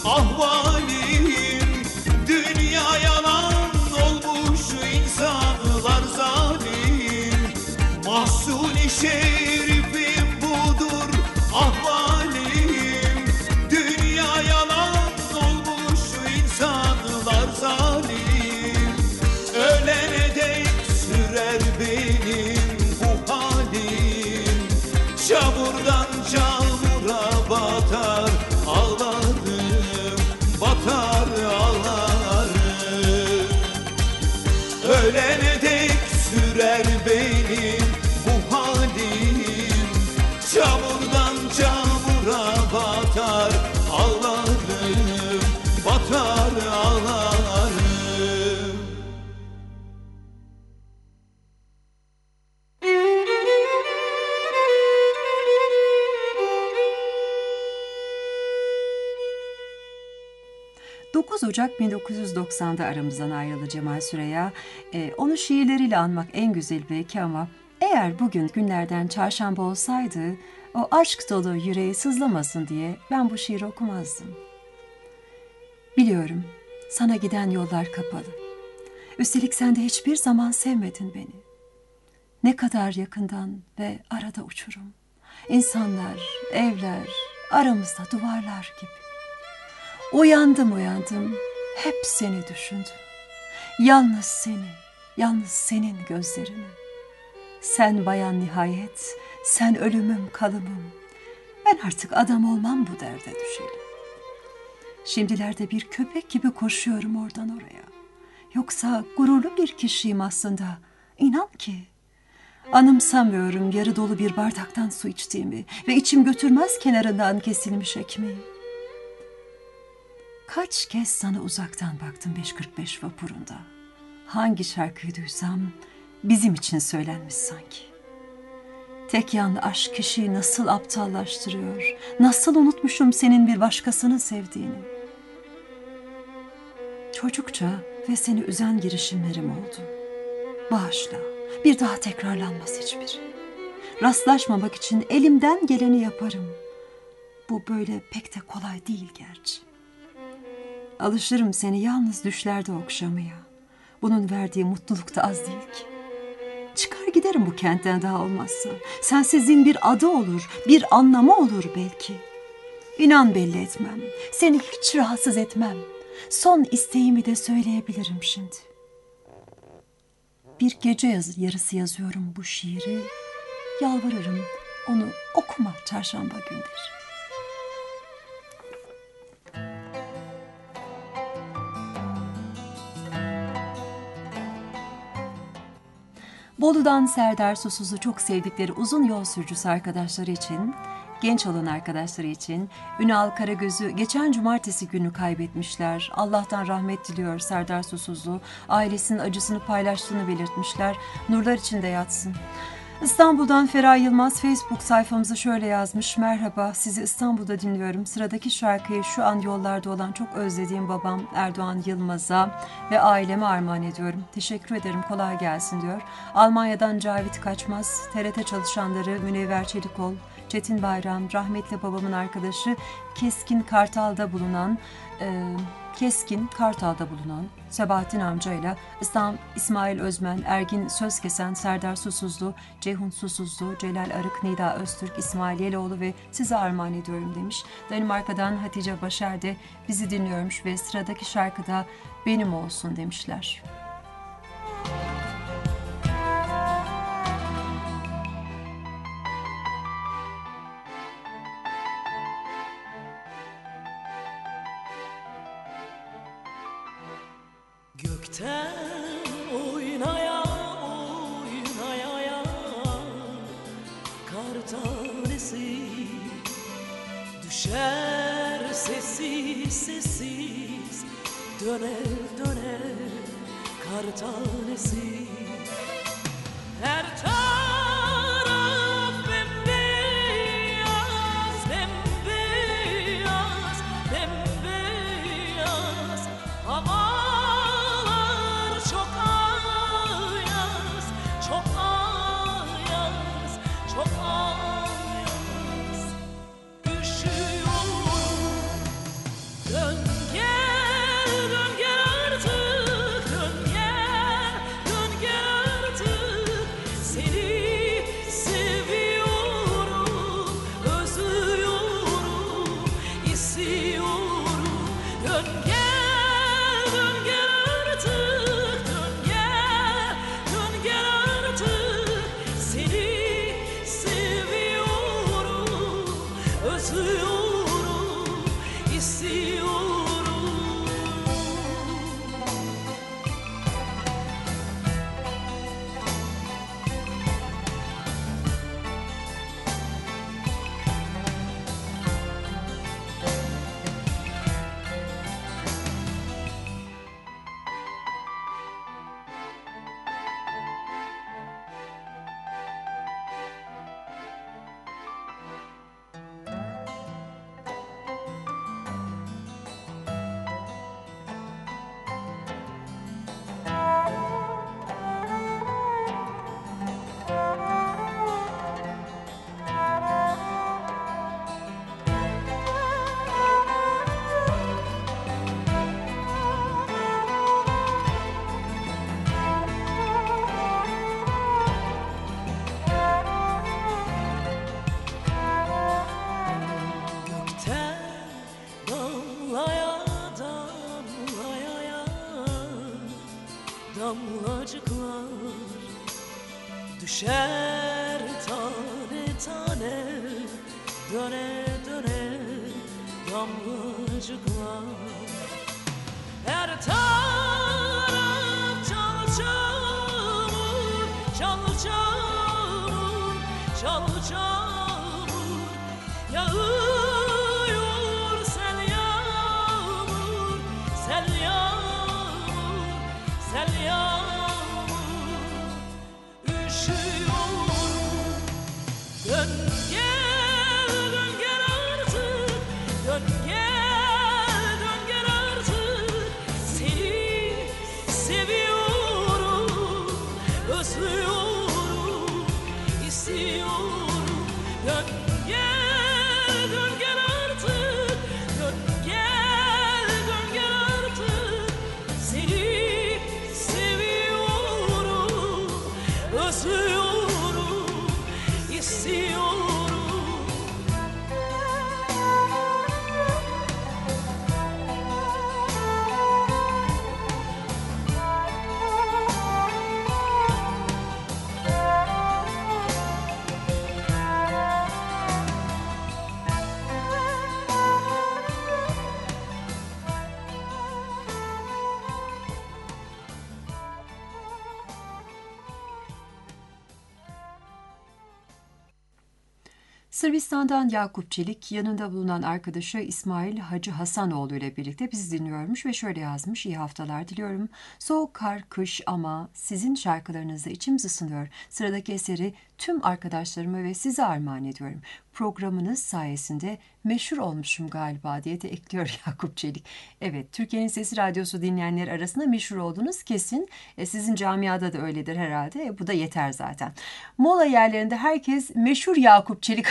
ahvalim. Dünya yalan olmuş, insanlar zalim. Mahsuni şerifim budur ahvalim. Dünya yalan olmuş, insanlar zalim. Ölene dek sürer benim bu halim. Çamurdan çamura batar ağlarım, batar ağlarım. Ölene dek sürer benim bu halim. Çamurdan çamura batar ağlarım, batar ağlarım. dokuz Ocak bin dokuz yüz doksanda aramızdan ayrıldı Cemal Süreya. Ee, onu şiirleriyle anmak en güzel belki ama eğer bugün günlerden çarşamba olsaydı o aşk dolu yüreği sızlamasın diye ben bu şiiri okumazdım. Biliyorum sana giden yollar kapalı. Üstelik sen de hiçbir zaman sevmedin beni. Ne kadar yakından ve arada uçurum. İnsanlar, evler, aramızda duvarlar gibi. Uyandım uyandım, hep seni düşündüm. Yalnız seni, yalnız senin gözlerini. Sen bayan nihayet, sen ölümüm kalımım. Ben artık adam olmam bu derde düşelim. Şimdilerde bir köpek gibi koşuyorum oradan oraya. Yoksa gururlu bir kişiyim aslında. İnan ki. Anımsamıyorum yarı dolu bir bardaktan su içtiğimi ve içim götürmez kenarından kesilmiş ekmeği. Kaç kez sana uzaktan baktım beş kırk beş vapurunda. Hangi şarkıyı duysam bizim için söylenmiş sanki. Tek yanlı aşk kişiyi nasıl aptallaştırıyor, nasıl unutmuşum senin bir başkasını sevdiğini. Çocukça ve seni üzen girişimlerim oldu. Bağışla, bir daha tekrarlanmaz hiçbiri. Rastlaşmamak için elimden geleni yaparım. Bu böyle pek de kolay değil gerçi. Alışırım seni yalnız düşlerde okşamaya. Bunun verdiği mutluluk da az değil ki. Çıkar giderim bu kentten daha olmazsa. Sensizliğin bir adı olur, bir anlamı olur belki. İnan belli etmem, seni hiç rahatsız etmem. Son isteğimi de söyleyebilirim şimdi. Bir gece yaz, yarısı yazıyorum bu şiiri. Yalvarırım onu okuma çarşamba günleri. Bolu'dan Serdar Susuz'u çok sevdikleri uzun yol sürücüsü arkadaşları için, genç olan arkadaşları için Ünal Karagöz'ü geçen cumartesi günü kaybetmişler. Allah'tan rahmet diliyor Serdar Susuz'u. Ailesinin acısını paylaştığını belirtmişler. Nurlar içinde yatsın. İstanbul'dan Feray Yılmaz Facebook sayfamıza şöyle yazmış. Merhaba, sizi İstanbul'da dinliyorum. Sıradaki şarkıyı şu an yollarda olan çok özlediğim babam Erdoğan Yılmaz'a ve aileme armağan ediyorum. Teşekkür ederim, kolay gelsin diyor. Almanya'dan Cavit Kaçmaz, T R T çalışanları Münevver Çelikol, Çetin Bayram, rahmetli babamın arkadaşı Keskin Kartal'da bulunan e, Keskin Kartal'da bulunan Sebahattin amcayla İslam İsmail Özmen, Ergin Sözkesen, Serdar Susuzlu, Ceyhun Susuzlu, Celal Arık, Nida Öztürk, İsmail Yeloğlu ve size armağan ediyorum demiş. Danimarka'dan Hatice Başar de bizi dinliyormuş ve sıradaki şarkıda benim olsun demişler. Gökten oynaya oynaya kar tanesi düşer sessiz sessiz döner döner kar tanesi her taraf bembeyaz bembeyaz bembeyaz hava Dön gel, dön gel artık, dön gel, dön gel artık. Seni seviyorum, özlüyorum, istiyorum. Dön gel, dön gel artık, dön gel, dön gel artık. Seni seviyorum, özlüyorum, istiyorum. Gökten damlaya damlaya damlacıklar düşer tane tane, döne döne damlacıklar. Her taraf çal çamur, çal çamur, çal çamur. Yağıyor sel yağmur, sel yağmur, sel yağmur. Üşüyorum. Dön gel, dön gel artık, dön gel, dön gel artık. Seni seviyorum, özlüyorum, istiyorum. Dön gel, dön gel artık, dön gel, dön gel artık. Seni seviyorum, özlüyorum, istiyorum. Sırbistan'dan Yakup Çelik yanında bulunan arkadaşı İsmail Hacı Hasanoğlu ile birlikte bizi dinliyormuş ve şöyle yazmış: İyi haftalar diliyorum. Soğuk kar, kış ama sizin şarkılarınızla içimiz ısınıyor. Sıradaki eseri tüm arkadaşlarıma ve size armağan ediyorum. Programınız sayesinde meşhur olmuşum galiba diye de ekliyor Yakup Çelik. Evet, Türkiye'nin Sesi Radyosu dinleyenler arasında meşhur olduğunuz kesin. E, sizin camiada da öyledir herhalde. E, bu da yeter zaten. Mola yerlerinde herkes meşhur Yakup Çelik.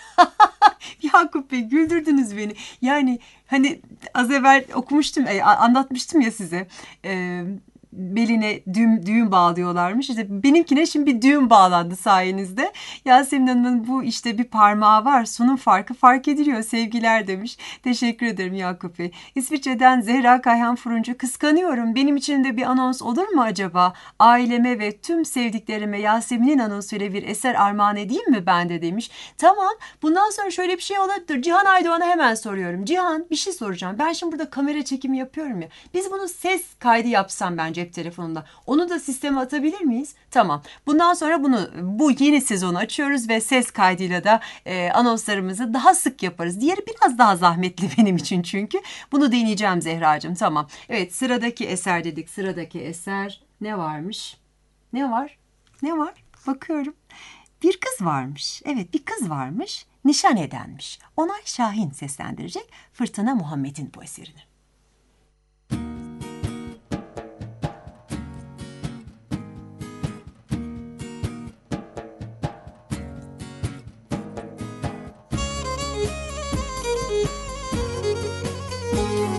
Yakup Bey, güldürdünüz beni. Yani hani az evvel okumuştum, e, anlatmıştım ya size. E, beline düğüm, düğüm bağlıyorlarmış. İşte benimkine şimdi bir düğüm bağlandı sayenizde. Yasemin Hanım'ın bu işte bir parmağı var. Sonun farkı fark ediliyor. Sevgiler demiş. Teşekkür ederim Yakup Bey. İsviçre'den Zehra Kayhan Furuncu, kıskanıyorum. Benim için de bir anons olur mu acaba? Aileme ve tüm sevdiklerime Yasemin'in anonsuyla bir eser armağan edeyim mi ben de demiş. Tamam. Bundan sonra şöyle bir şey olabilir. Cihan Aydoğan'a hemen soruyorum. Cihan, bir şey soracağım. Ben şimdi burada kamera çekimi yapıyorum ya. Biz bunu ses kaydı yapsam bence cep telefonunda. Onu da sisteme atabilir miyiz? Tamam. Bundan sonra bunu, bu yeni sezonu açıyoruz ve ses kaydıyla da e, anonslarımızı daha sık yaparız. Diğeri biraz daha zahmetli benim için çünkü. Bunu deneyeceğim Zehracığım. Tamam. Evet, sıradaki eser dedik. Sıradaki eser ne varmış? Ne var? Ne var? Bakıyorum. Bir kız varmış. Evet, bir kız varmış. Nişan edenmiş. Onay Şahin seslendirecek Fırtına Muhammed'in bu eserini. Müzik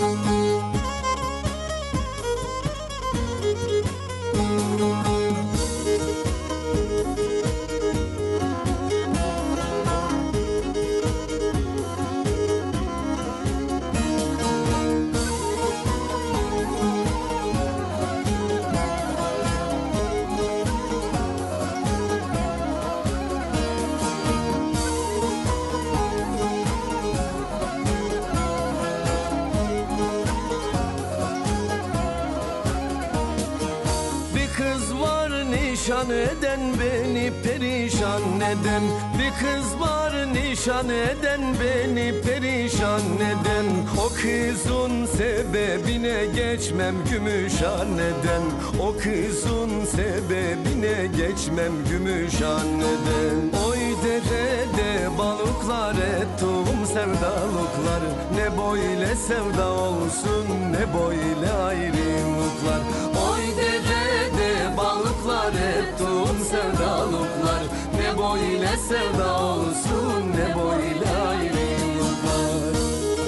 nişan eden, beni perişan eden. Bir kız var nişan eden, beni perişan eden. O kızın sebebine geçmem Gümüşhane'den. O kızın sebebine geçmem Gümüşhane'den. Oy derede balıklar ettim sevdalıklar. Ne böyle sevda olsun, ne böyle ayrılıklar. Oy derede balıklar ettim sevdalıklar. Ne böyle sevda olsun, ne böyle ayrılıklar.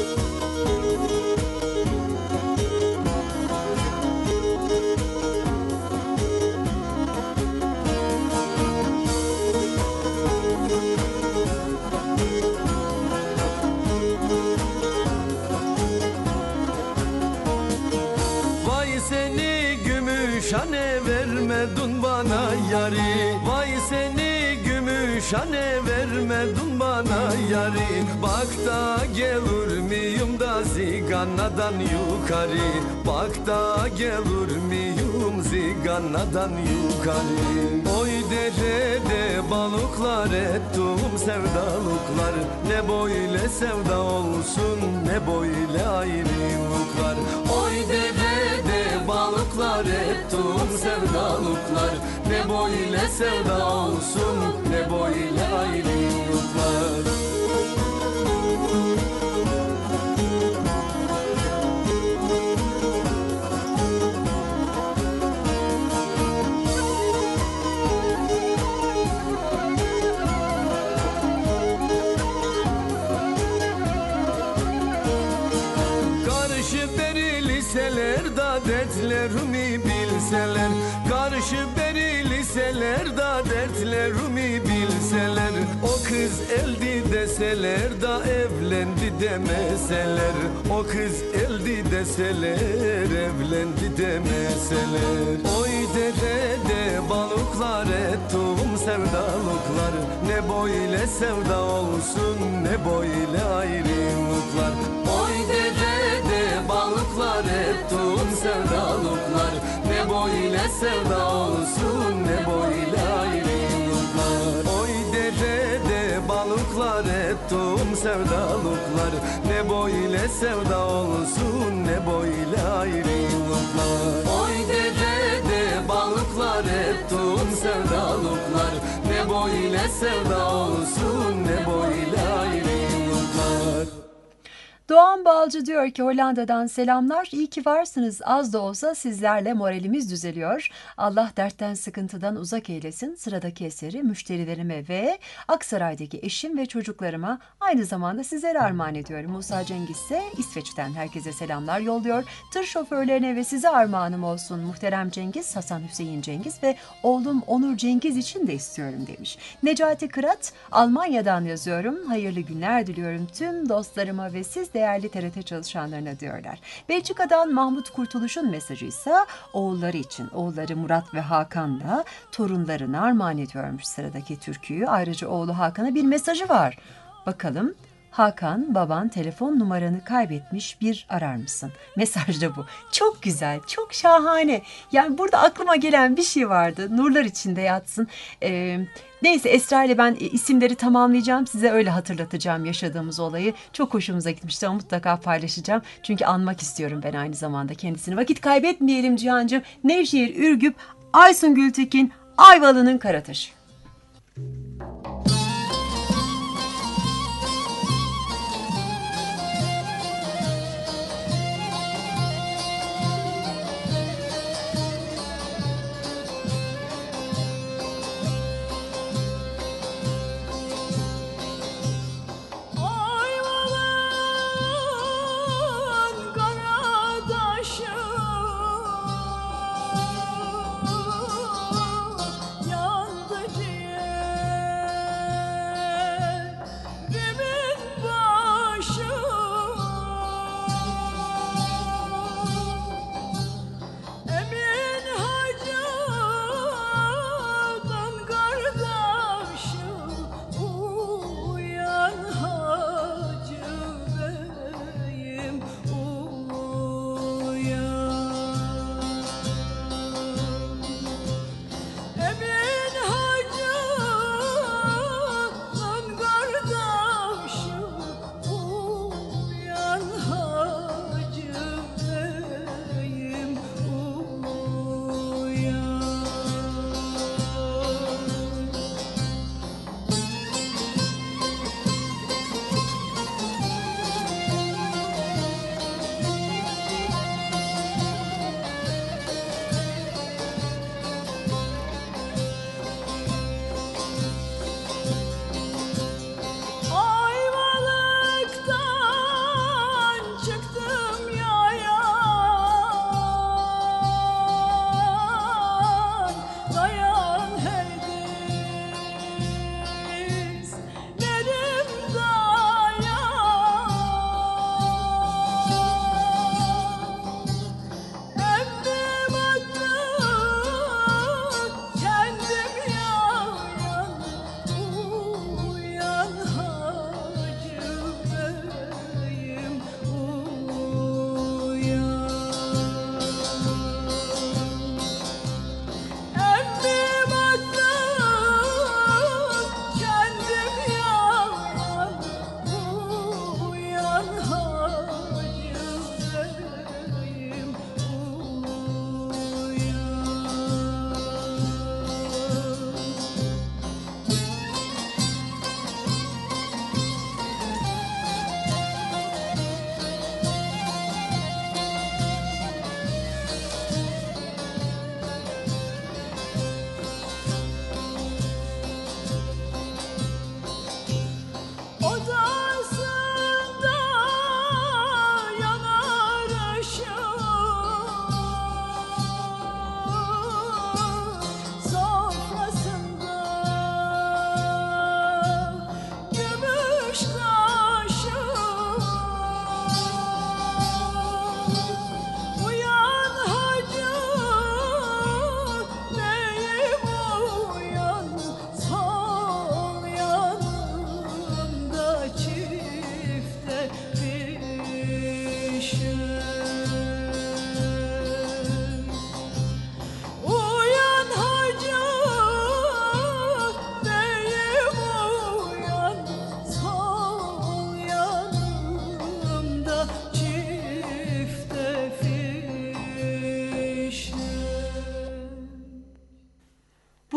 Gümüşhane vermedin bana yari. Vay seni Gümüşhane vermedin bana yari. Bak da gelir miyim da ziganadan yukarı. Bak da gelir miyim ziganadan yukarı. Oy derede balıklar ettim sevdalıklar. Ne böyle sevda olsun, ne böyle ayrılıklar. Oy derede balıklar ettim sevdalıklar. Ne böyle sevda olsun, ne böyle ayrılıklar. Karşı beri liseler da dertlerimi bilseler. Karşı beri liseler da dertlerimi bilseler. O kız eldi deseler da evlendi demeseler. O kız eldi deseler, evlendi demeseler. Oy derede balıklar ettim sevdalıklar. Ne böyle sevda olsun, ne böyle ayrılıklar. Oy derede balıklar ettim sevdalıklar. Ne böyle sevda olsun, ne böyle ayrılıklar. Oy derede balıklar ettim sevdalıklar. Ne böyle sevda olsun, ne böyle ayrılıklar. Oy derede balıklar ettim sevdalıklar. Ne böyle sevda olsun, ne böyle ayrılıklar. Doğan Balcı diyor ki Hollanda'dan selamlar. İyi ki varsınız. Az da olsa sizlerle moralimiz düzeliyor. Allah dertten sıkıntıdan uzak eylesin. Sıradaki eseri müşterilerime ve Aksaray'daki eşim ve çocuklarıma aynı zamanda sizlere armağan ediyorum. Musa Cengiz ise İsveç'ten herkese selamlar yolluyor. Tır şoförlerine ve size armağanım olsun. Muhterem Cengiz, Hasan Hüseyin Cengiz ve oğlum Onur Cengiz için de istiyorum demiş. Necati Kırat, Almanya'dan yazıyorum. Hayırlı günler diliyorum tüm dostlarıma ve siz değerli T R T çalışanlarına diyorlar. Belçika'dan Mahmut Kurtuluş'un mesajı ise oğulları için. Oğulları Murat ve Hakan da torunlarına armağan ediyormuş sıradaki türküyü. Ayrıca oğlu Hakan'a bir mesajı var. Bakalım. Hakan, baban telefon numaranı kaybetmiş, bir arar mısın? Mesaj da bu. Çok güzel, çok şahane. Yani burada aklıma gelen bir şey vardı. Nurlar içinde yatsın. Ee, neyse Esra ile ben isimleri tamamlayacağım. Size öyle hatırlatacağım yaşadığımız olayı. Çok hoşumuza gitmişti ama mutlaka paylaşacağım. Çünkü anmak istiyorum ben aynı zamanda kendisini. Vakit kaybetmeyelim Cihancığım. Nevşehir, Ürgüp, Aysun Gültekin, Ayvalı'nın Karataşı. Yandı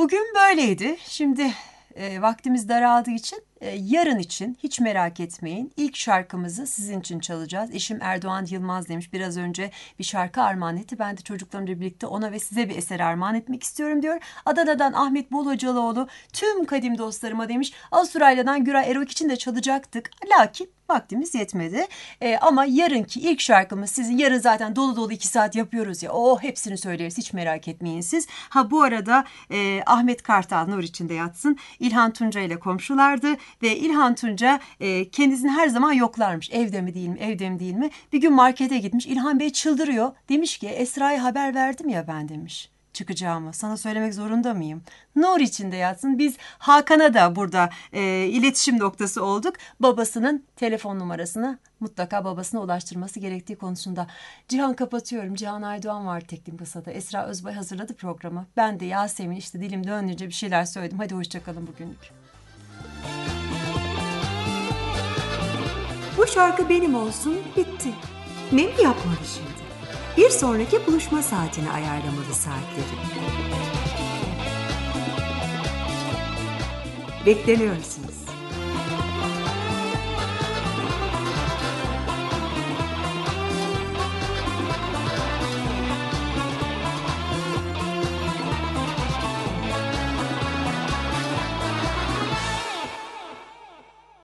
Bugün böyleydi. Şimdi e, vaktimiz daraldığı için e, yarın için hiç merak etmeyin. İlk şarkımızı sizin için çalacağız. Eşim Erdoğan Yılmaz demiş biraz önce bir şarkı armağan etti. Ben de çocuklarımla birlikte ona ve size bir eser armağan etmek istiyorum diyor. Adana'dan Ahmet Bol Hocalıoğlu tüm kadim dostlarıma demiş. Avustralya'dan Güray Erok için de çalacaktık. Lakin vaktimiz yetmedi. Ee, ama yarınki ilk şarkımız sizin. Yarın zaten dolu dolu iki saat yapıyoruz ya. Oh, hepsini söyleriz. Hiç merak etmeyin siz. Ha bu arada e, Ahmet Kartal nur içinde yatsın. İlhan Tunca ile komşulardı ve İlhan Tunca e, kendisini her zaman yoklarmış. Evde mi değil mi? Evde mi değil mi? Bir gün markete gitmiş. İlhan Bey çıldırıyor. Demiş ki Esra'ya haber verdim ya ben demiş. Çıkacağımı sana söylemek zorunda mıyım? Nur içinde yatsın. Biz Hakan'a da burada e, iletişim noktası olduk. Babasının telefon numarasını mutlaka babasına ulaştırması gerektiği konusunda. Cihan kapatıyorum. Cihan Aydoğan var teknik masada. Esra Özbay hazırladı programı. Ben de Yasemin işte dilim döndüğünce bir şeyler söyledim. Hadi hoşçakalın bugünlük. Bu şarkı benim olsun, bitti. Ne mi yapmalı şimdi? Bir sonraki buluşma saatini ayarlamalı saatleri. Bekleniyorsunuz.